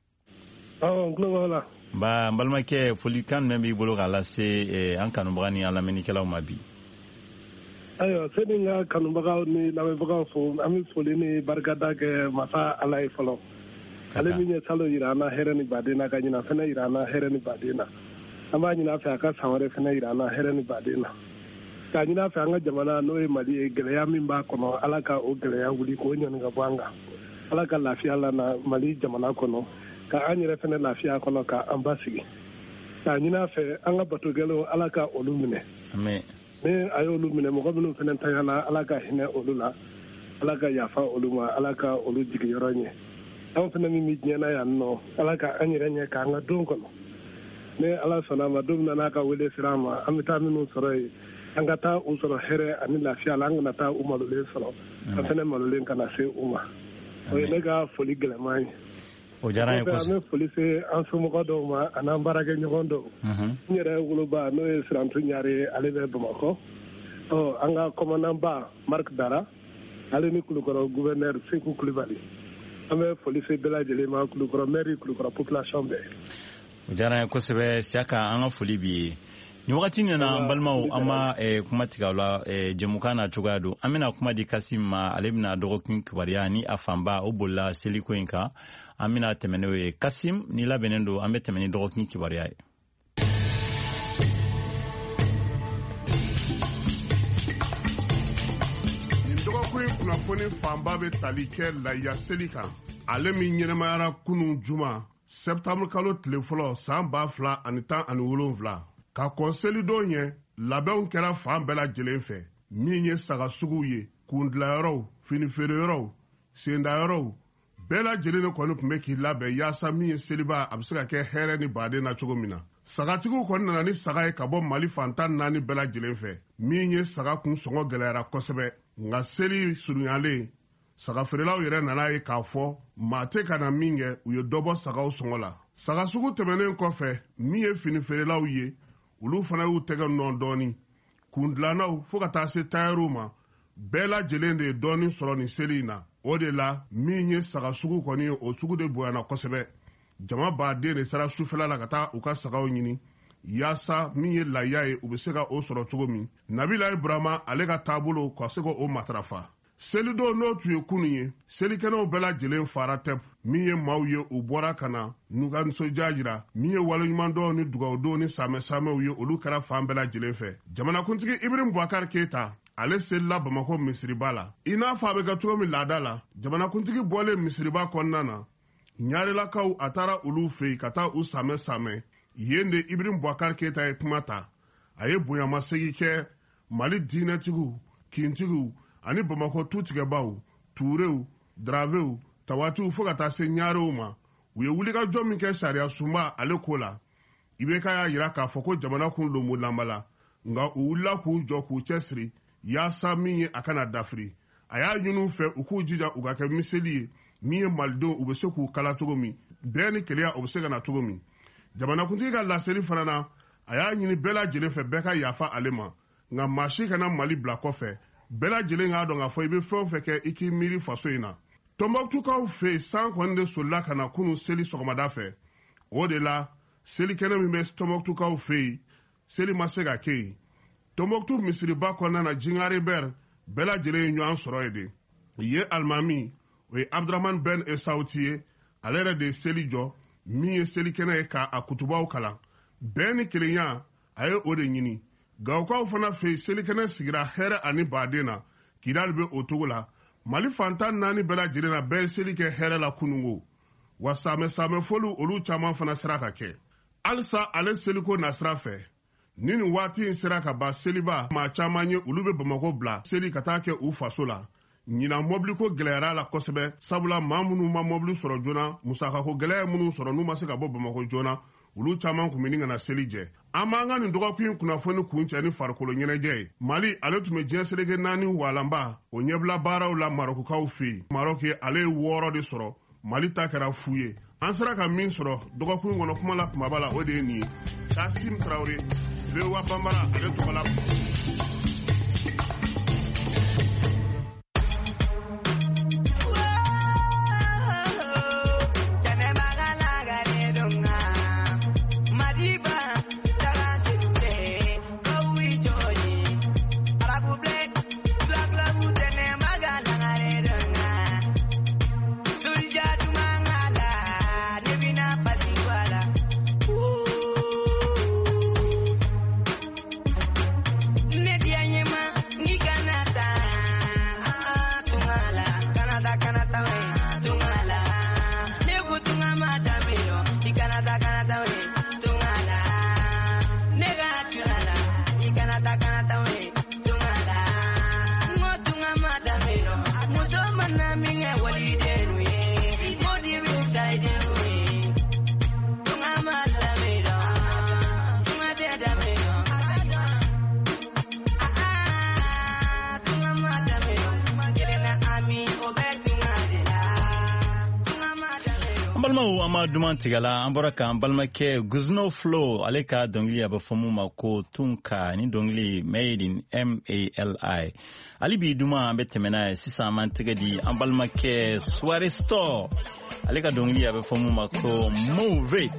n tulo b'aw la n balimakɛ folikan jumɛn b'i bolo k'a lase an kanubaga ni an lamɛnnikɛlaw ma bi ayiwa sani n ka kanubagaw ni lamɛnbagaw fo an bɛ foli ni barikada kɛ masa ala ye fɔlɔ ale min ye salo jira an na hɛrɛ ni baden na ka ɲina fɛnɛ jira an na hɛrɛ ni baden na an b'a ɲini a fɛ a ka san wɛrɛ fɛnɛ jira an na hɛrɛ ni baden na k'a ɲini a fɛ an ka jamana n'o ye Mali ye gɛlɛya min b'a kɔnɔ ala ka o gɛlɛya wuli k'o ɲɔni ka bɔ an kan ala ka lafiya lana Mali jamana kɔnɔ ka an yɛrɛ fɛnɛ lafiya kɔnɔ ka an basigi k'a ɲini a fɛ an ka batogɛlɛw ala ka olu minɛ ni a y'olu minɛ mɔgɔ minnu fɛnɛ tanyala ala ka hinɛ olu la ala ka yafa olu ma ala ka olu jigiyɔrɔ ɲɛ an fɛnɛ min bɛ diɲɛ na yan nɔ ala ka an yɛrɛ ɲɛ k'an ka don kɔnɔ ni ala sɔnna a ma don min na n'a ka wele sera an ma an bɛ taa minnu sɔrɔ yen an ka taa u sɔrɔ hɛrɛ ani lafiya la an kana taa u malolen sɔrɔ an fɛnɛ malolen kana se u ma o ye ne ka foli gɛlɛman ye o diyara n ye kosɛbɛ an bɛ foli se an somɔgɔ dɔw ma ani an baarakɛ ɲɔgɔn dɔw n yɛrɛ woloba n'o ye Sirantu Ɲare ale bɛ Bamakɔ an ka kɔmandanba Marc Dara ale ni Kulukɔrɔ gouverneur Seku Kulibali an bɛ foli se bɛɛ lajɛlen ma Kulukɔrɔ mairie Kulukɔrɔ population bɛɛ o diyara n ye kosɛbɛ Siyaka an ka foli b'i ye ni wagati in na an balimaw an ma kuma tigɛ aw la jɛmukan na cogoya don an bɛna kuma di Kasim ma ale bɛna dɔgɔkun kibaruya ni a fanba o bolila seliko in kan an bɛna tɛmɛ n'o ye Kasim ni labɛnnen don an bɛ tɛmɛ ni dɔgɔkun kibaruya ye nin dɔgɔkun in kunnafoni fanba bɛ tali kɛ laya seli kan ale min ɲɛnɛmayara kunun juma sɛptamuru kalo tile fɔlɔ san 2017 ka kɔn selidon ɲɛ labɛnw kɛra fan bɛɛ lajɛlen fɛ min ye sagasuguw ye kundilayɔrɔw finifeereyɔrɔw sendayɔrɔw bɛɛ lajɛlen de kɔni tun bɛ k'i labɛn yaasa min ye seliba a bɛ se ka kɛ hɛrɛ ni baden na cogo min na sagatigiw kɔni nana ni saga ye ka bɔ mali fantan 4 bɛɛ lajɛlen fɛ min ye saga kun sɔngɔ gɛlɛyara kosɛbɛ nka seli surunyalen sagafeerelaw yɛrɛ nana ye k'a fɔ maa tɛ ka na min kɛ u ye dɔ bɔ sagaw sɔngɔ la sagasugu tɛmɛnen kɔfɛ min ye finifeerelaw ye olu fana y'u tɛgɛ nɔ dɔɔni kundilannaw fo ka taa se tayɛriw ma bɛɛ lajɛlen de ye dɔɔni sɔrɔ nin seli in na o de la min ye sagasugu kɔni ye o sugu de bonyana kosɛbɛ jama baaden de sera sufɛla la ka taa u ka sagaw ɲini yaasa min ye laya ye u bɛ se ka o sɔrɔ cogo min nabila ibrahima ale ka taabolo ka se ka o matarafa selidon n'o tun ye kunun ye selikɛnɛw bɛɛ lajɛlen fara tɛ min ye maaw ye u bɔra ka na n'u ka nisɔndiya jira min ye waleɲumandɔw ni dugawudenw ni saamɛsaamɛw ye olu kɛra fan bɛɛ lajɛlen fɛ jamanakuntigi ibrahim bubakari keyita ale selila bamako misiriba la i n'a fɔ a bɛ kɛ cogo min laada la jamanakuntigi bɔlen misiriba kɔnɔna na ɲarelakaw a taara olu fɛ yen ka taa u saamɛ yen de ibrahim bubakari keyita ye kuma ta a ye bonyamasegi kɛ mali diinɛtigiw kintigiw ani bamako tutigɛbaw tuurew daravew tawatiw fo ka taa se ɲarew ma u ye wulikajɔ min kɛ sariya sunba ale ko la i bɛ ka y'a yira k'a fɔ ko jamana kun lonbolanba la nka u wulila k'u jɔ k'u cɛsiri yaasa min ye a kana dafiri a y'a ɲini u fɛ u k'u jija u ka kɛ miseli ye min ye malidenw u bɛ se k'u kala cogo min bɛɛ ni keleya u bɛ se ka na cogo min jamanakuntigi ka laseli fana na a y'a ɲini bɛɛ lajɛlen fɛ bɛɛ ka yafa ale ma nka maa si kana mali bila kɔfɛ bɛɛ lajɛlen k'a dɔn k'a fɔ i bɛ fɛn o fɛn kɛ i k'i miiri faso in na tɔnbɔkutukaw fɛ yen san kɔni de solila ka na kunun seli sɔgɔmada fɛ o de la selikɛnɛ min bɛ tɔnbɔkutukaw fɛ yen seli ma se ka kɛ yen tɔnbɔkutu misiriba kɔnɔna na jingare bɛr bɛɛ lajɛlen ye ɲɔgɔn sɔrɔ ye de ye alimami o ye abdurahman ben esauti ye ale yɛrɛ de ye seli jɔ min ye selikɛnɛ ye k'a kutubaw kalan bɛɛ ni kelenya a ye o de ɲini gawukaw fana fɛ yen selikɛnɛ sigira hɛrɛ ani baden na kidali bɛ o cogo la mali fantan 4 bɛɛ lajɛlen na bɛɛ ye seli kɛ hɛrɛ la kunungo wa saamɛfoliw olu caman fana sera ka kɛ halisa ale seliko nasira fɛ ni nin waati in sera ka ban seliba maa caman ye olu bɛ bamako bila seli ka taa kɛ u faso la ɲinan mɔbili ko gɛlɛyara la kosɛbɛ sabula maa minnu ma mɔbili sɔrɔ joona musakako gɛlɛya minnu sɔrɔ n'u ma se ka bɔ bamako joona olu caman kun bɛ nin kana seli jɛ an b'an ka nin dɔgɔkun in kunnafoni kun cɛ ni farikolo ɲɛnajɛ ye mali ale tun bɛ diɲɛ seleke 4 walanba o ɲɛbila baaraw la marokukaw fɛ yen marok ye ale ye 6 de sɔrɔ mali ta kɛra fu ye an sera ka min sɔrɔ dɔgɔkun in kɔnɔ kuma la kumaba la o de ye nin ye kasim tarawele lewa bambara ale tɔgɔ la balimaw an ma duman tigala an bɔra k'an balimakɛ Guzno Flow ale ka dɔnkili a bɛ fɔ mun ma ko Tunka ni dɔnkili made in MALI ale bi duman an bɛ tɛmɛ n'a ye sisan an b'an tɛgɛ di an balimakɛ Soirée Store ale ka dɔnkili a bɛ fɔ mun ma ko Move It.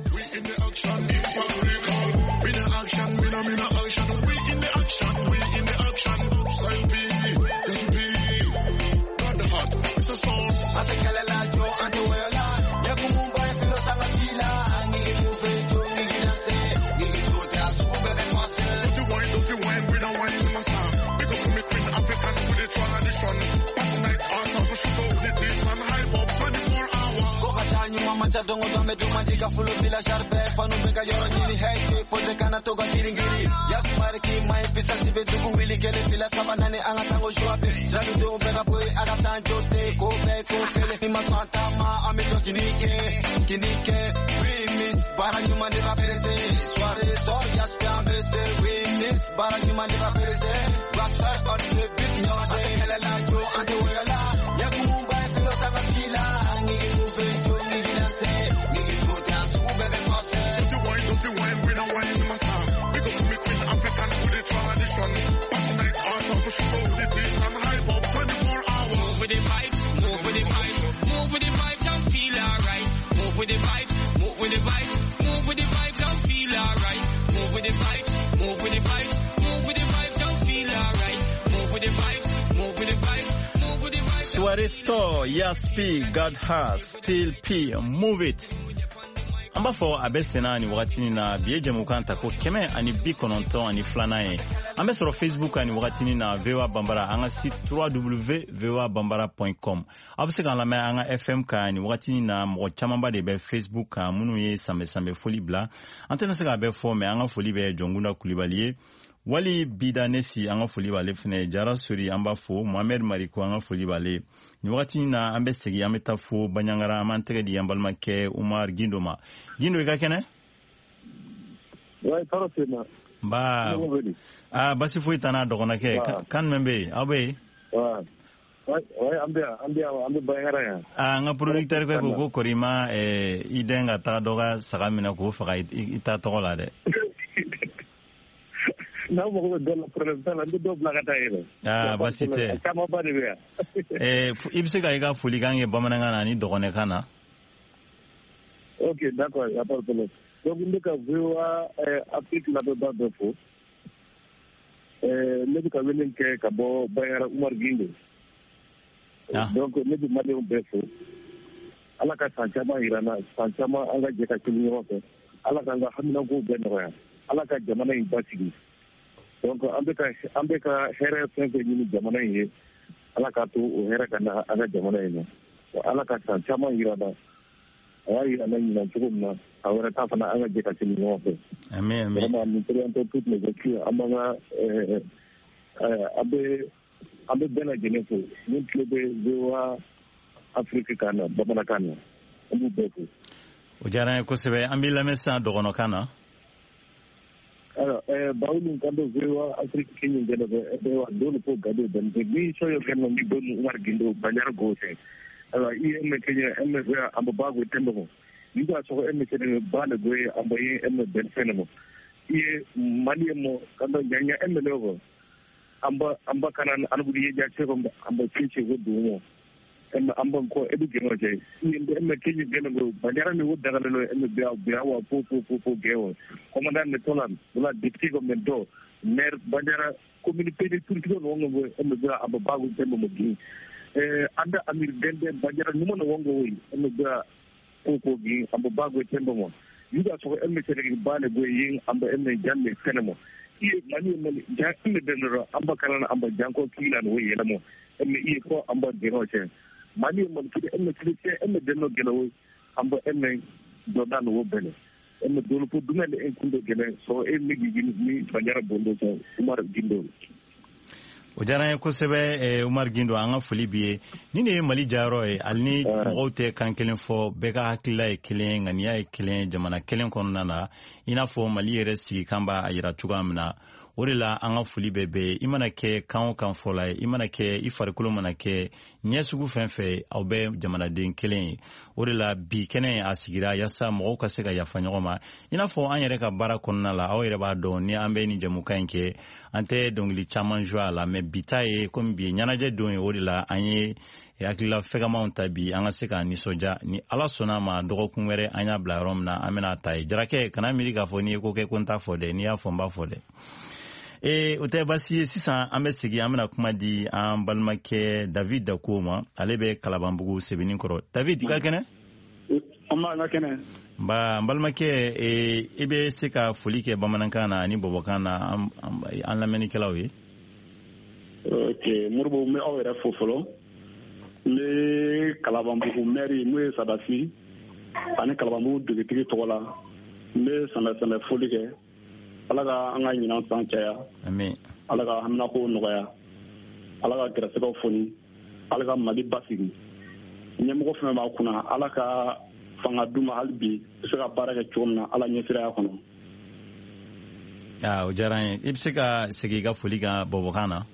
tongo dome tu magica fulo bila sharpe panu mega yoro nyini hey pose kana toga kiringiri yas mariki mai pisa sibe dugu wili kele bila sabana ne anga tango shuape zalu do bega boy aga tanjote ko be ko kele ni masanta ma ame to kinike wimis baranyuma de ba perese soirée sor yas pambese wimis baranyuma de ba perese black star on the beat nyode kele la jo ante wala yakumba filo tanga kila ngi move jo ngi dance ngi go dance u bebe pose don't you wine we don't wine in my song we go to make with African with the tradition but tonight also push go the beat and hype up 24 hours move with the vibes move with the vibes move with the vibes and feel alright move with the vibes move with the vibes move with the vibes and feel alright move with the vibes move with the vibes move with the vibes and feel alright move with the vibes move with the vibes move with the vibes Soirée Store Yaspi God has Still P Move It amba fo abesena ni wakati ni na bieje mukanta ko keme ani bikononto ani flana ye ambe sur Facebook ani wakati ni na VOA Bambara anga site www.voabambara.com abse kan la me anga FM ka ani wakati ni na mo chamamba de be Facebook ka munu ye sambe foli bla antena se ka be fo me anga foli be jonguna kulibaliye wali bidanesi anga foli bale fene jara suri amba fo Mohamed Mariko anga foli bale ni wakati na ambe segi ameta fo banyangara amantege di ambalma ke Umar Gindoma Gindo ka kene ouais parfaitement ba basi fo itana dogona ke kan membe abe ouais ambe banyangara ya nga producteur ko korima idenga ta doga sagamina ko faga ita togola de na mo ko do la problème la do blagata ile basite kama bani bia ibse ga iga fuli gange bamananga nani dogone kana OK d'accord y a pas de problème donc ndika viwa Afrique la do do fo ne ka wenen ke ka bo bayara Umar Gindo donc ne bi mali on befo ala ka sanchama irana sanchama anga je ka kini hote ala ka nga hamina go benwa ala ka jamana in batigi donc ambe ka here penke ni jamana ye ala ka to o here kana aga jamana ye ala ka sanchama irana ay ana ni na tukumna awara ta fana aga je ka kini hote amen vraiment ni trianto tout les écrits amanga abe bena jenefo ni klebe zewa Afrique kana babana kana abu beko ujara ko sebe ambila mesa dogono kana alors baulu kando zewa Afrique kinyi ngene be wa dole po gado ben ni so yo kenno ni bonu Umar Gindo banyar gose alors emme kenya emme za ambago tembo ni ga so emme kenya bana goye ambaye emme ben fenemo iye maliemo kando nyanya emme logo amba kanan albudi yeja chego amba cinci godu amba ko edu geno je inde emme kinyi geno go banyara mi wudda galo emme biya wa po gewo commandant ne tolan la député ko men do maire banyara communauté de turki do wongo emme biya amba bagu tembo mo gi anda amir dende banyara numo no wongo wi emme biya ko gi amba bagu tembo mo yuga so emme tere bale go yin amba emme jamme kenemo iye mani jakki denro amba kana amba janko kilan wo yelamo emme iye ko amba geno che mani mon kidi emme kidi che emme denno geno amba emme do dan wo bele emme dolo po dumele en kundo gene so emme gini ni banyara bondo so Umar Gindo ujara ko sebe Umar Gindo anga fuli biye ni ne mali jaro alni mogote kan kelen fo bega hakila kelen ngani ya kelen jamana kelen konnana ina fo mali yere si kamba ayira tugamna orila anga fuli bebe imana ke kan fola imana ke ifarikulo mana ke nyesugu fenfe awbe jamana den kelen orila bi kenen asigira yasa mogo ka se ga yafanyoma ina fo an yere ka bara konna la aw yere ba do ni ambe ni jamuka nke ante dongli chaman joa la me bitaye comme bi nyanaje don orila anye yakila fega maunta bi anga se ka ni soja ni ala sona ma dogo kunwere anya bla rom na amena tai jarake kana miri ka fo ni ko ke konta fo de ni ya fo mba fo de ute basi sisan an bɛ segi an bɛna kuma di an balimakɛ David Dakoma ale bɛ Kalabanbugu Sebeni kɔrɔ David i ka kɛnɛ an b'a kɛnɛ n balimakɛ i bɛ se ka foli kɛ bamanankan na ani bɔbɔkan na an lamɛnnikɛlaw ye ok Moribo n bɛ aw yɛrɛ fo fɔlɔ n bɛ Kalabanbugu maire n'o ye Sadafi ani kalabanbugu dugutigi tɔgɔ la n bɛ sɛmɛ foli kɛ ala ka an ka ɲinan san caya ala ka haminako nɔgɔya ala ka gɛrɛsɛgɛw foni ala ka mali basigi ɲɛmɔgɔ fɛn b'a kunna ala ka fanga d'u ma hali bi bɛ se ka baara kɛ cogo min na ala ɲɛsiraya kɔnɔ. O diyara n ye i bɛ se ka segin i ka foli kan bɔbɔkan na.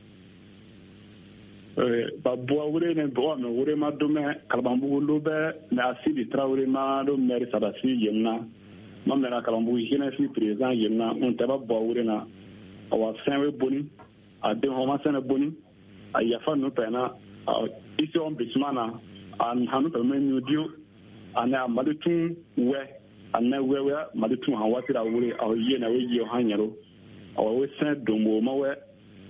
Ba buwa wure ne bɔgɔ mɛ wure ma domɛ kalabanbugu lo bɛ mɛ a si di tarawele ma do mɛri sadasi yemna ma mɛra kalabanbugu jeunesse président yemna n tɛ ba buwa wure na awa fɛn bɛ boni a den hɔma sɛnɛ boni a yafa nu pɛna isi on bisma na a hanu pɛ mɛ nu dio a ne a mali tun wɛ a ne wɛwɛ mali tun han waati a wure a ye na we ye han yɛrɛ awa we sɛn dombo ma wɛ.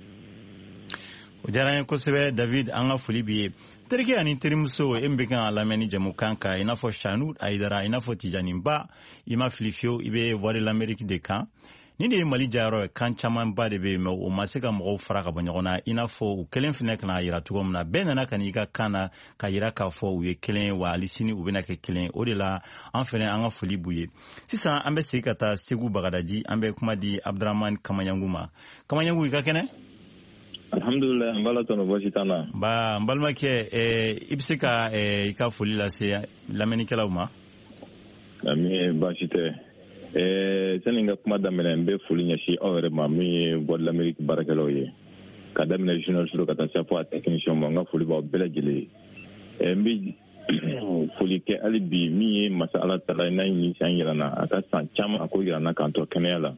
O diyara n ye kosɛbɛ David an ka foli b'i ye terikɛ ani terimuso e min bɛ kan a lamɛn ni jamukan kan i n'a fɔ Chanu Ayidara i n'a fɔ Tijani Ba i ma fili fiyewu i bɛ voix de l'Amérique de kan ni de ye Mali jayɔrɔ ye kan camanba de bɛ yen mɛ o ma se ka mɔgɔw fara ka bɔ ɲɔgɔn na i n'a fɔ u kelen fana ka na jira cogo min na bɛɛ nana ka n'i ka kan na ka jira k'a fɔ u ye kelen ye wa hali sini u bɛna kɛ kelen o de la an fana an ka foli b'u ye sisan an bɛ segin ka taa Segu Bagadaji an bɛ kuma di Abdramane Kamaɲangu ma Kamaɲangu i ka kɛnɛ. Alhamdulillah n bala tɔnɔ bɔsi t'an na. Ba n balimakɛ i bɛ se ka i ka foli lase lamɛnnikɛlaw ma. Ami baasi tɛ sani n ka kuma daminɛ n bɛ foli ɲɛsin aw yɛrɛ ma min ye voix de l'Amérique baarakɛlaw ye ka daminɛ journaliste ka taa se fo a technicien ma n ka foli b'aw bɛɛ lajɛlen ye n bɛ foli kɛ hali bi min ye masa Ala taala n'a ɲini san yira n na a ka san caman a ko yira n na k'an to kɛnɛya la.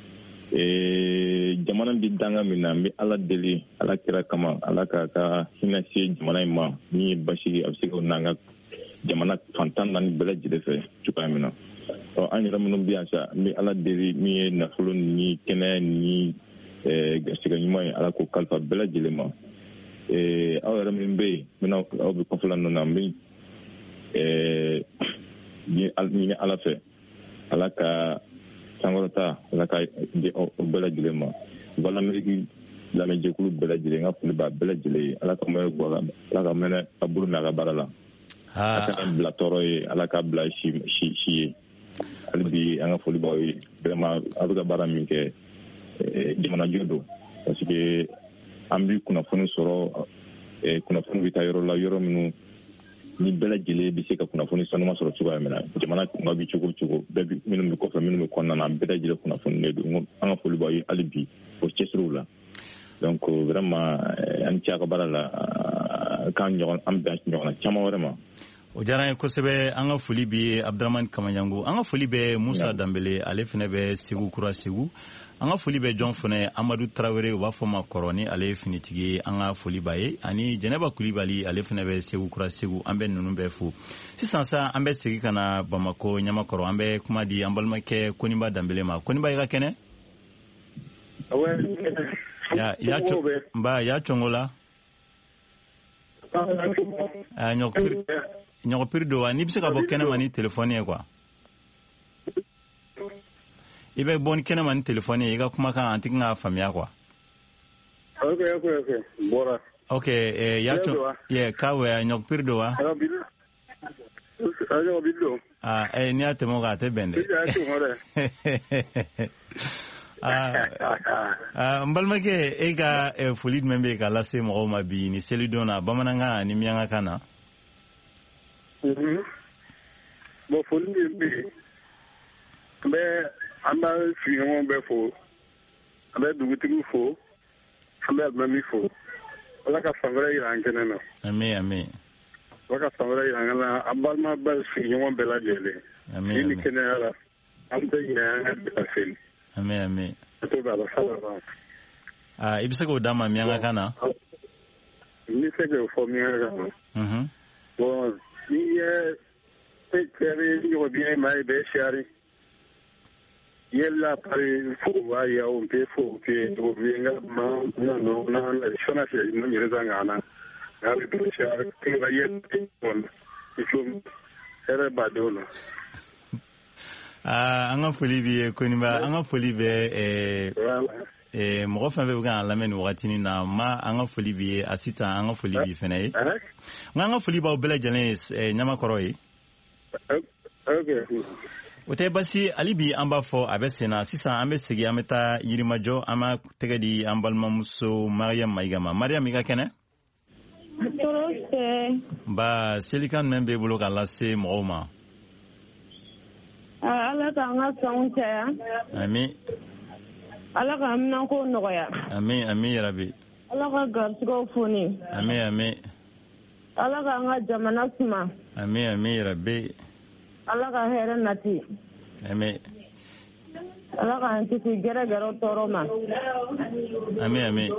Jamana bi danga min na n bɛ Ala deli Ala kira kama Ala ka hinɛ se jamana in ma min ye basigi a bɛ se ka n'an ka jamana fantan naani bɛɛ lajɛlen fɛ cogoya min na an yɛrɛ minnu bɛ yan sa n bɛ Ala deli min ye nafolo ni kɛnɛya ni garisɛgɛ ɲuman ye Ala k'o kalifa bɛɛ lajɛlen ma aw yɛrɛ min bɛ yen n bɛna aw bɛ kɔfɛla ninnu na n bɛ ɲini Ala fɛ Ala ka sankɔrɔta Ala ka di aw bɛɛ lajɛlen ma voix de l'Amérique lamɛnjɛkulu bɛɛ lajɛlen n ka foli b'a bɛɛ lajɛlen ye Ala ka mɛnɛ a bolo n'a ka baara la Ala ka bila tɔɔrɔ ye Ala ka bila si ye hali bi an ka foli b'aw ye vraiment a bɛ ka baara min kɛ jamanajɔ don parce que an bɛ kunnafoni sɔrɔ kunnafoni bɛ taa yɔrɔ la yɔrɔ minnu ni bɛɛ lajɛlen bɛ se ka kunnafoni sanuma sɔrɔ cogoya min na jamana kunka bɛ cogo cogo bɛɛ minnu bɛ kɔfɛ minnu bɛ kɔnɔna na bɛɛ lajɛlen kunnafoni de don an ka foli b'aw ye hali bi o cɛsiriw la donc vraiment an cɛ a ka baara la k'an ɲɔgɔn an bɛn ɲɔgɔnna caman wɛrɛ ma. O diyara n ye kosɛbɛ an ka foli bɛ Abdramane Kamaɲangu an ka foli bɛ Musa Danbele ale fana bɛ Segu Kura Segu an ka foli bɛ jɔn fana Amadu Tarawele u b'a fɔ ma kɔrɔ ni ale ye finitigi ye an ka foli b'a ye ani Jɛnɛba Kulibali ale fana bɛ Segu Kura Segu an bɛ ninnu bɛɛ fo sisan sa an bɛ segin ka na Bamako Ɲamakɔrɔ an bɛ kuma di an balimakɛ Koniba Danbele ma Koniba i ka kɛnɛ. Y'a cɔngo la ɲɔgɔpiri do wa n'i bɛ se ka bɔ kɛnɛma ni telefɔni ye quoi i bɛ bɔ ni kɛnɛma ni telefɔni ye i ka kumakan an tɛ k'a faamuya quoi. Ok k'a wɛ ɲɔgɔpiri do wa. N'i y'a tɛmɛ o kan a tɛ bɛn dɛ. N balimakɛ e ka foli jumɛn bɛ yen k'a lase mɔgɔw ma bi ni selidon na bamanankan ani miyankakan na. Bon foli min bɛ yen an b'a sigiɲɔgɔnw bɛɛ fo an bɛ dugutigiw fo an bɛ alimami fo Ala ka fan wɛrɛ jira an kɛnɛ na. Amin. Ala ka fan wɛrɛ jira an kɛnɛ na an balima bɛɛ sigiɲɔgɔn bɛɛ lajɛlen. Amin. Ni kɛnɛya la an bɛ ɲinɛ an ka seli. Amin. I bɛ se k'o d'a ma miyankakan na. N bɛ se k'o fɔ miyankakan na. Bon n'i ye kɛri ɲɔgɔnbiɲɛ ma i bɛ sari yɛlɛ pari fo b'a ye o bɛ fo ke o bɛ n ka ma na sɔnna fɛ n yɛrɛ zan kan na nka bɛ bɛ sari kɛ ka yɛlɛ kɔnɔ i ko hɛrɛ b'a denw na. An ka foli b'i ye Koniba an ka foli bɛ mɔgɔ fɛn fɛn bɛ kan lamɛn nin wagatinin na ma an ka foli b'i ye Asita an ka foli b'i fana ye nka an ka foli b'aw bɛɛ lajɛlen ye Ɲamakɔrɔ ye. o tɛ basi hali bi an b'a fɔ a bɛ sen na sisan an bɛ segin an bɛ taa yirimajɔ an b'a tɛgɛ di an balimamuso Mariam Mayiga ma. Mariam, i ka kɛnɛ? Ba selikan jumɛn b'e bolo k'a lase mɔgɔw ma? Ala k'an ka sanw caya. Ami. Ala ka minanko nɔgɔya. Ami, ami yarabi. Ala ka garisigɛw foni. Ami, ami. Ala k'an ka jamana suma. Ami, ami yarabi. Ala ka hɛrɛ nati. Ami. Ala k'an kisi gɛrɛgɛrɛ tɔɔrɔ ma. Ami, ami.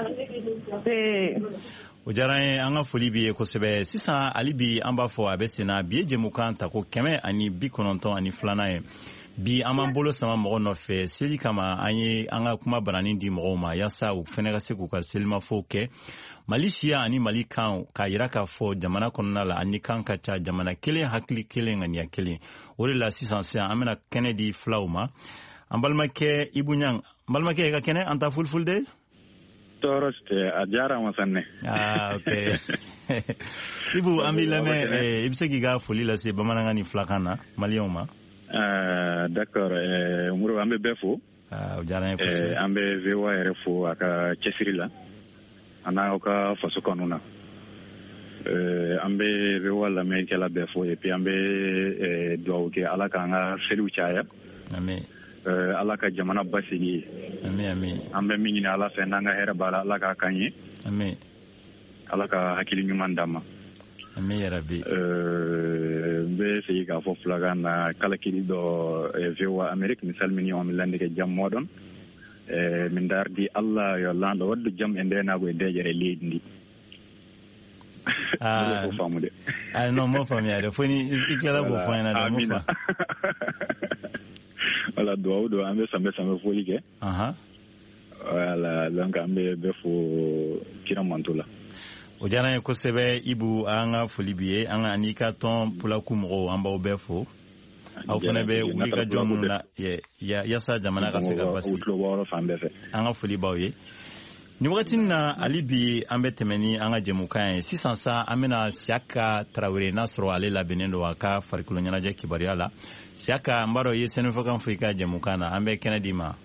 O diyara an ye, an ka foli b'i ye kosɛbɛ. Sisan hali bi an b'a fɔ a bɛ sen na bi ye jɛmukan ta ko 192 ye. Bi an b'an bolo sama mɔgɔ nɔfɛ seli kama an ye an ka kuma bananin di mɔgɔw ma yaasa u fɛnɛ ka se k'u ka selimafɔw kɛ. Mali siya ani Mali kan k'a yira k'a fɔ jamana kɔnɔna la ani kan ka ca jamana kelen hakili kelen ŋaniya kelen. O de la sisan an bɛna kɛnɛ di filaw ma. An balimakɛ Ibu Ɲang, n balimakɛ i ka kɛnɛ an ta fulful de? Tɔɔrɔ tɛ a diyara ma sanne. Ok. Ibu an b'i lamɛn i bɛ se k'i ka foli lase bamanankan ni filakan na maliyɛnw ma. D'accord, Moro an bɛ bɛɛ fo. O diyara n ye kosɛbɛ. An bɛ VOA yɛrɛ fo a ka cɛsiri la a n'aw ka faso kanu na. An bɛ VOA lamɛnkɛla bɛɛ fo et puis an bɛ dugawu kɛ Ala k'an ka seliw caya. Amen. Ala ka jamana basigi. Amen, amen. An bɛ min ɲini Ala fɛ n'an ka hɛrɛ b'a la Ala k'a k'an ye. Amen. Ala ka hakili ɲuman d'an ma. Amen yarabi. N bɛ segin k'a fɔ filakan na kalakili dɔ VOA Amerik misal min y'o milande ke jam modon min dardi Allah yo lando waddu jam e ndenago e dejere leydi ndi. Non mo famille foni iklara ko fo ina do mo fa. Wala do ambe sambe foli ke. Wala donc ambe be fo kira mantula. O diyara n ye kosɛbɛ Ibu an ka foli b'i ye an ka ani ka tɔn pulaku mɔgɔw an b'aw bɛɛ fo aw fana bɛ wuli ka jɔ minnu la yaasa jamana ka se ka basigi an ka foli b'aw ye nin wagati na hali bi an bɛ tɛmɛ ni an ka jɛmukan ye sisan sa an bɛna Siyaka Tarawele n'a sɔrɔ ale labɛnnen don a ka farikolo ɲɛnajɛ kibaruya la Siyaka n b'a dɔn i ye sɛnɛfɔkan fɔ i ka jɛmukan na an bɛ kɛnɛ d'i ma.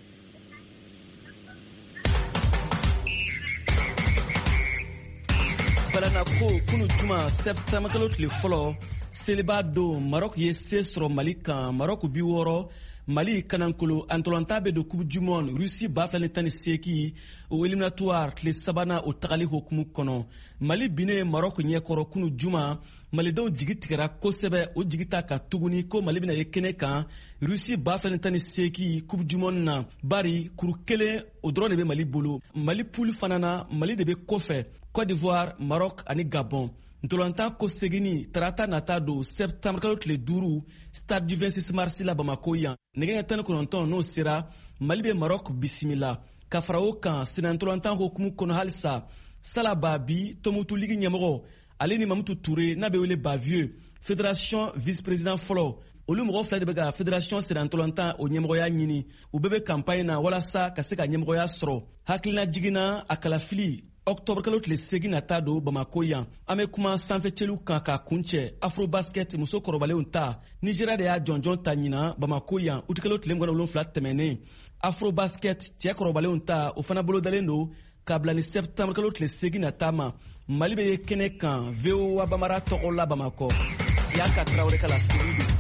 balana ko kunu juma septembre kalo tile fɔlɔ seliba don Maroc ye se sɔrɔ Mali kan Maroc bi wɔɔrɔ Mali kanankolo antolanta bɛ don Coupe du Monde Russie 2018 o éliminatoire tile sabanan o tagali hokumu kɔnɔ Mali binnen Maroc ɲɛkɔrɔ kunu juma Malidenw jigi tigɛra kosɛbɛ o jigi ta ka tuguni ko Mali bɛna ye kɛnɛ kan Russie 2018 Coupe du Monde na bari kuru kelen o dɔrɔn de bɛ Mali bolo Mali poule fana na Mali de bɛ kɔfɛ Côte d'Ivoire, Maroc ani Gabon. Ntolantan ko segini tarata nata do septembre kalo tile 5 stade du 26 mars la Bamako yan. Nɛgɛ ɲɛ 19 n'o sera Mali bɛ Maroc bisimila. Ka fara o kan sina ntolantan hokumu kɔnɔ halisa Salaba bi Tombouctou Ligue ɲɛmɔgɔ ale ni Mamutu Touré n'a bɛ wele Bavieux fédération vice-président fɔlɔ olu mɔgɔ fila de bɛ ka fédération sina ntolantan o ɲɛmɔgɔya ɲini u bɛɛ bɛ campagne na walasa ka se ka ɲɛmɔgɔya sɔrɔ hakilina jiginna a kalafili octobre kalo tile 8 nata do Bamako yan an bɛ kuma sanfɛcɛliw kan k'a kuncɛ Afrobasket muso kɔrɔbalenw ta Nigeria de y'a jɔnjɔn ta ɲina Bamako yan uti kalo tile 17 tɛmɛnen Afrobasket cɛ kɔrɔbalenw ta o fana bolodalen do k'a bila ni septembre kalo tile 8 nata ma Mali bɛ ye kɛnɛ kan VOA Bamara tɔgɔ la Bamakɔ Siyaka Tarawele ka laseli do.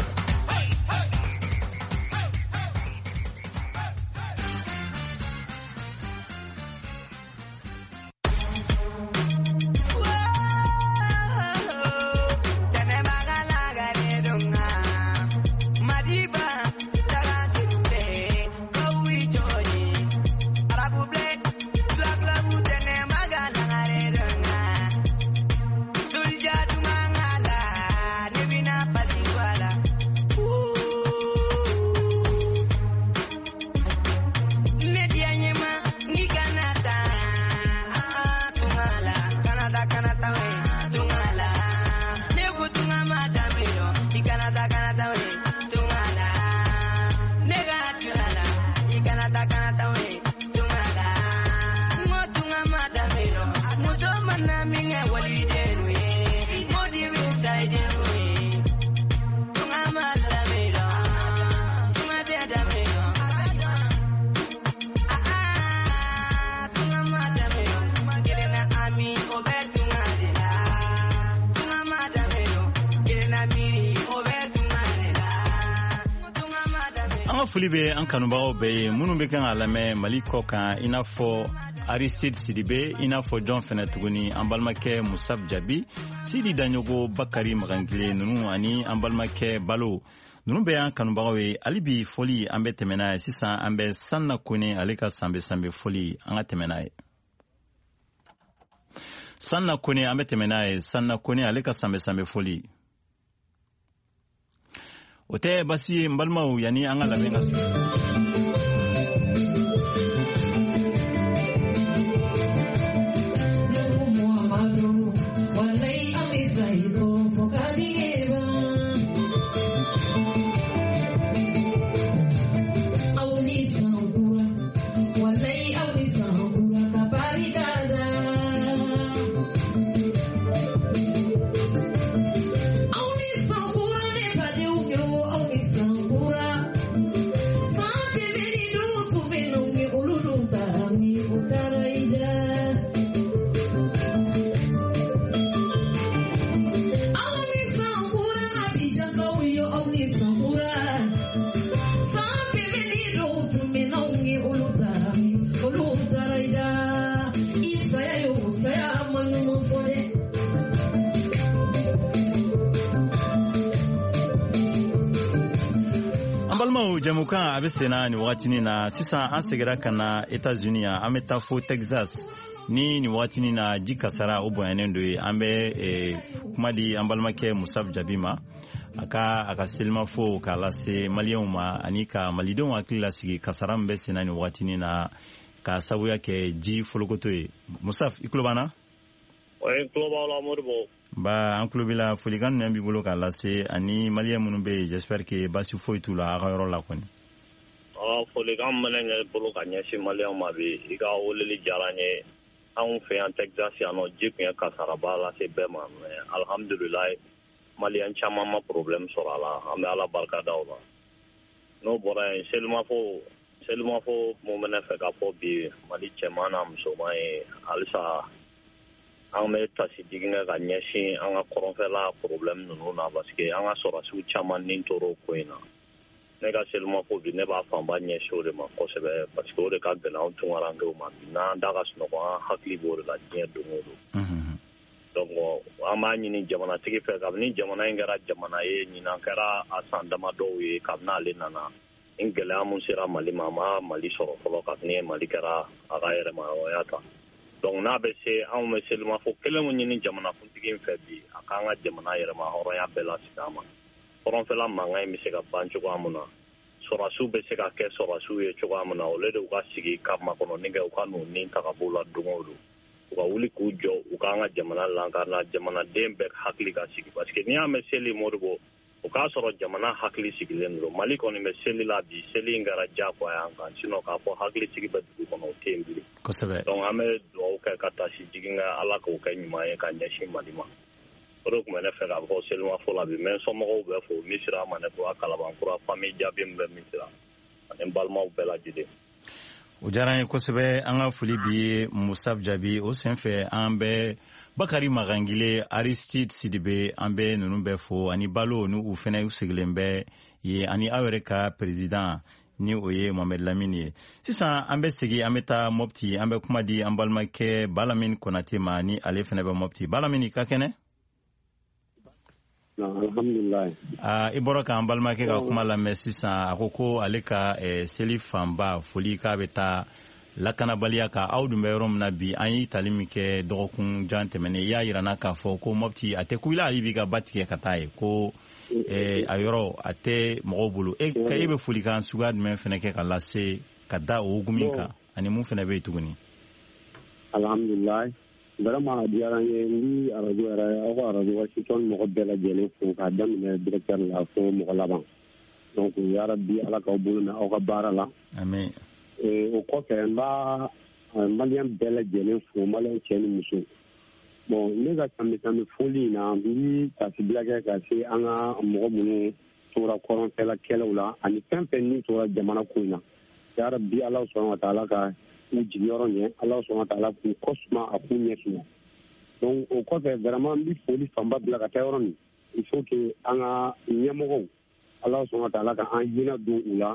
Anga foli be an kanubagaw be munun be kan alame Mali kɔ kan ina fɔ Aristide Sidibe ina fɔ John fɛnɛ tuguni an balimakɛ Musab Jabi Sidi Daɲogo Bakari Magangile nunu ani an balimakɛ Balo nunu be an kanubagaw ye ali bi foli an be tɛmɛna ye sisan an be Sanna Kone ale ka sanbe foli an ka tɛmɛna ye Sanna Kone an be tɛmɛna ye Sanna Kone ale ka sanbe foli o tɛ basi ye n balimaw yani an ka lamɛn ka sigi jamukan a bɛ senna ni wagatinin na sisan an segira ka na États-Unis an bɛ taa fo Texas ni wagatinin na ji kasara o bonyanen do ye an bɛ kuma di an balimakɛ Musab Jabi ma a ka selimafo k'a lase maliyɛnw ma ani ka malidenw hakili lasigi kasara min bɛ senna ni wagatinin na ka sabuya kɛ ji folokoto ye Musaf i tulo b'an na? Oui, tulo b'aw la Modibo. Ba an tulo b'i la folikan ninnu b'i bolo k'a lase ani maliyɛn minnu bɛ yen j'espère que basi foyi t'u la a ka yɔrɔ la kɔni. Folikan min bɛ ne bolo ka ɲɛsin maliyɛnw ma bi i ka weleli diyara n ye anw fɛ yan Texas yan nɔ ji tun ye kasaraba lase bɛɛ ma mais alhamdulilayi maliyɛn caman ma problème sɔrɔ a la an bɛ ala barika da o la n'o bɔra yen selimafo mun bɛ ne fɛ ka fɔ bi Mali cɛman n'a musoman ye halisa an bɛ tasi diginɛ ka ɲɛsin an ka kɔrɔnfɛla problème ninnu na parce que an ka sɔrɔsiw caman ni tɔɔrɔ o ko in na ne ka selimafo bi ne b'a fanba ɲɛsin o de ma kosɛbɛ parce que o de ka gɛlɛn anw tunkarankew ma bi n'an da ka sunɔgɔ an hakili b'o de la diɲɛ don o don donc an b'a ɲini jamanatigi fɛ kabini jamana in kɛra jamana ye ɲinan kɛra a san damadɔw ye kabini ale nana ni gɛlɛya mun sera Mali ma an ma Mali sɔrɔ fɔlɔ kabini Mali kɛra a ka yɛrɛmahɔrɔnya ta donc n'a bɛ se anw bɛ selimafo kelen min ɲini jamanakuntigi fɛ bi a k'an ka jamana yɛrɛmahɔrɔnya bɛɛ lasigi a ma kɔrɔnfɛla mankan in bɛ se ka ban cogoya min na sɔrɔsiw bɛ se ka kɛ sɔrɔsiw ye cogoya min na olu de u ka sigi ka makɔnɔni kɛ u ka n'u ni ta ka bɔ la don o don u ka wuli k'u jɔ u k'an ka jamana lankana jamanaden bɛɛ hakili ka sigi parce que n'i y'a mɛn seli Modibo o k'a sɔrɔ jamana hakili sigilen don Mali kɔni bɛ seli la bi seli in kɛra diyagoya an kan sinon k'a fɔ hakili sigi bɛ dugu kɔnɔ o tɛ yen bilen kosɛbɛ donc an bɛ dugawu kɛ ka tasi jigin kɛ ala k'o kɛ ɲuman ye ka ɲɛsin Mali ma o de tun bɛ ne fɛ k'a fɔ selimafo la bi mɛ somɔgɔw bɛ fo Misira Manɛkura Kalabankura famille Jabi min bɛ Misira ani balimaw bɛɛ lajɛlen o diyara n ye kosɛbɛ an ka foli bi ye Musab Jabi o senfɛ an bɛ Bakari Magangile Aristide Sidibe an bɛ ninnu bɛɛ fo ani Balo ni u fɛnɛ sigilen bɛ ye ani aw yɛrɛ ka président ni o ye Mohamed Lamine ye sisan an bɛ segin an bɛ taa Mopti an bɛ kuma di an balimakɛ Balamine Konate ma ni ale fɛnɛ bɛ Mopti Balamine ka kɛnɛ alhamdulilayi i bɔra k'an balimakɛ ka kuma lamɛn sisan a ko ale ka seli fanba foli k'a bɛ taa lakanabaliya kan aw dun bɛ yɔrɔ min na bi an ye tali min kɛ dɔgɔkun jan tɛmɛnen i y'a yirana k'a fɔ ko Mopti a tɛ ku i la hali b'i ka ba tigɛ ka taa ye ko a yɔrɔ a tɛ mɔgɔw bolo e bɛ folikan suguya jumɛn fɛnɛ kɛ ka lase ka da o hukumu kan ani mun fɛnɛ bɛ yen tuguni alhamdulilayi vraiment a diyara n ye ni arajo yɛrɛ aw ka arajo Washington mɔgɔ bɛɛ lajɛlen fo k'a daminɛ directeur la fo mɔgɔ laban donc yarabi ala k'aw bolo mɛn aw ka baara la amen o kɔfɛ n b'a maliyɛn bɛɛ lajɛlen fo maliyɛn cɛ ni muso bon ne ka sanbe foli in na n bɛ tasibila kɛ ka se an ka mɔgɔ minnu tora kɔrɔnfɛla kɛlɛw la ani fɛn fɛn min tora jamana ko in na yarabi ala sɔnna ka taa ala ka u jigiyɔrɔ ɲɛ ala sɔnna ka taa ala k'u kɔsuma a k'u ɲɛ suma donc o kɔfɛ vraiment n bɛ foli fanba bila ka taa yɔrɔ min il faut que an ka ɲɛmɔgɔw ala sɔnna ka taa ala ka an hinɛ don u la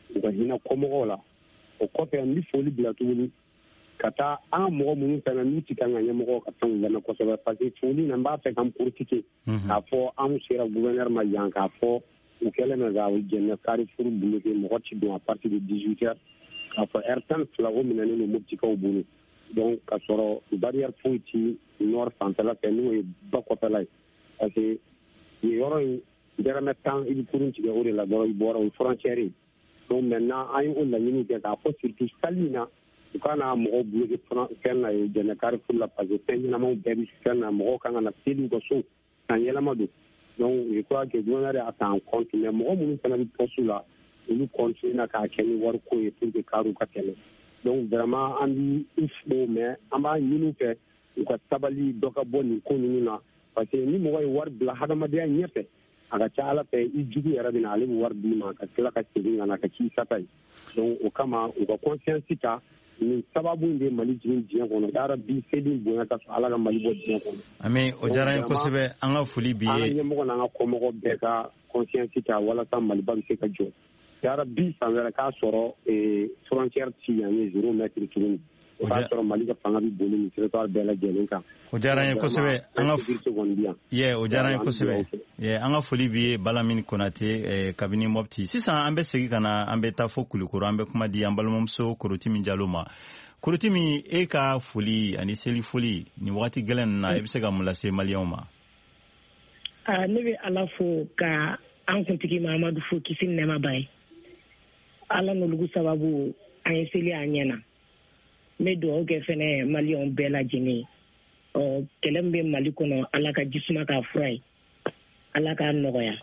u ka hinɛ kɔmɔgɔw la o kɔfɛ n bɛ foli bila tuguni ka taa an ka mɔgɔ minnu fana n'u tɛ kan ka ɲɛmɔgɔ ka fɛnw lamɛn kosɛbɛ parce que foli na n b'a fɛ k'an porotike k'a fɔ an sera gouverneur ma yan k'a fɔ u kɛlen bɛ ka jɛnɛ kari furu bloqué mɔgɔ ti don à partir de 18 heures k'a fɔ heure 12 o minɛnen don moptikaw bolo donc ka sɔrɔ barrière foyi ti nord fanfɛla fɛ n'o ye ba kɔfɛla ye parce que yen yɔrɔ in dɛrɛmɛ 10 i bɛ kurun tigɛ o de la dɔrɔn i bɔra o ye frontière ye donc maintenant an ye o laɲini kɛ k'a fɔ surtout sali in na u ka na mɔgɔw bloqué fɛn na ye jɛnɛ kari furu la parce que fɛn ɲɛnamaw bɛɛ bɛ fɛn na mɔgɔw kan ka na seli u ka so san yɛlɛma don donc je crois que gouverneur y'a ta en compte mais mɔgɔ minnu fana bɛ poste la olu continue na k'a kɛ ni wariko ye pour que kariw ka kɛlɛ donc vraiment an bɛ u fo mais an b'a ɲini u fɛ u ka sabali dɔ ka bɔ nin ko ninnu na parce que ni mɔgɔ ye wari bila hadamadenya ɲɛfɛ a ka ca ala fɛ i jugu yɛrɛ bɛ na ale bɛ wari d'i ma ka tila ka segin ka na ka k'i sata ye donc o kama u ka conscience ta nin sababu in de Mali jigin diɲɛ kɔnɔ yara bi seli bonya ka sɔrɔ ala ka Mali bɔ diɲɛ kɔnɔ. Ami o diyara n ye kosɛbɛ an ka foli bi ye. An ka ɲɛmɔgɔ n'an ka kɔmɔgɔ bɛɛ ka conscience ta walasa Maliba bɛ se ka jɔ. Yara bi san wɛrɛ k'a sɔrɔ frontière ci yan ye 0 mètre tuguni. O k'a sɔrɔ Mali ka fanga bɛ boli nin territoire bɛɛ lajɛlen kan. O diyara n ye kosɛbɛ an ka o diyara n ye kosɛbɛ an ka foli bi ye Balamini Konate kabini Mopti sisan an bɛ segin ka na an bɛ taa fo Kulikoro an bɛ kuma di an balimamuso Korotimi Jalo ma Korotimi e ka foli ani seli foli nin wagati gɛlɛn ninnu na e bɛ se ka mun lase maliyɛnw ma. Ne bɛ Ala fo ka an kuntigi Mahamadu fo kisi ni nɛɛma b'a ye Ala n'olugu sababu an ye seli an ɲɛna. N bɛ dugawu kɛ fɛnɛ maliyɛnw bɛɛ lajɛlen kɛlɛ min bɛ Mali kɔnɔ Ala ka jisuma k'a fura ye Ala k'a nɔgɔya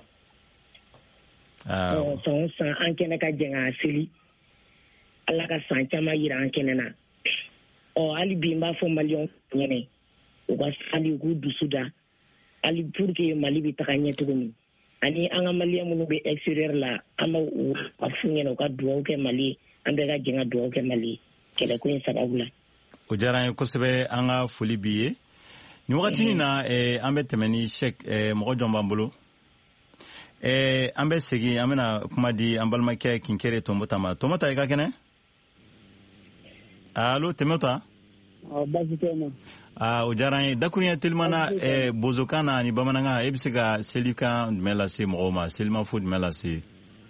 san o san an kɛnɛ ka jɛn k'a seli Ala ka san caman yira an kɛnɛ na hali bi n b'a fɔ maliyɛnw ɲɛna u ka sali u k'u dusu da hali pour que Mali bɛ taga ɲɛ cogo min ani an ka maliyɛn minnu bɛ extérieur la an b'u f'u ɲɛna u ka dugawu kɛ Mali an bɛɛ ka jɛn ka dugawu kɛ Mali kɛlɛko in sababu la. O diyara n ye kosɛbɛ an ka foli bi ye nin wagati na an bɛ tɛmɛ ni Sheikh mɔgɔ jɔn b'an bolo an bɛ segin an bɛna kuma di an balimakɛ Kinkere Tomota ma Tomota i ka kɛnɛ allo Tomota basi tɛ n na o diyara n ye dakuruɲɛ telimana bozokan na ani bamanankan e bɛ se ka selikan jumɛn lase mɔgɔw ma selimafo jumɛn lase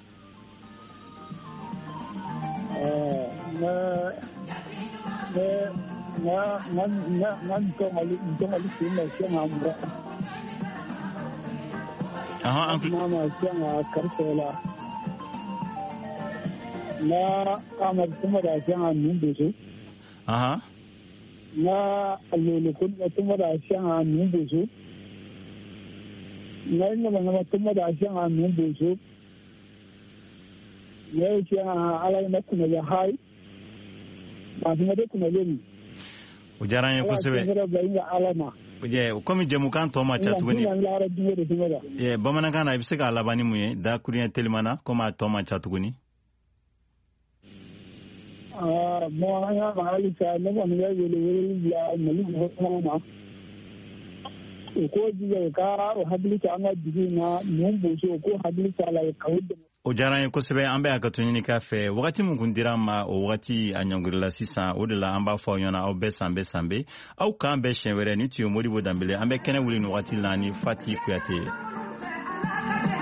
o diyara n ye kosɛbɛ komi jɛmukan tɔ ma ca tuguni bamanankan na i bɛ se k'a laban ni mun ye dakuruɲɛ telima na komi a tɔ ma ca tuguni bon an y'a ma halisa ne kɔni bɛ wele bila Mali gouvernement ma u k'o jija u ka hakili to an ka dugu in na ninnu bozo u k'o hakili to a la ka u dɛmɛ. O diyara n ye kosɛbɛ an bɛ hakɛto ɲini k'a fɛ wagati min kun dira an ma o wagati a ɲɔngirila sisan o de la an b'a fɔ aw ɲɛna aw bɛɛ san bɛɛ aw k'an bɛɛ siɲɛ wɛrɛ ni tun ye Modibo Danbele an bɛ kɛnɛ wuli nin wagati la ni Fati Kuyate.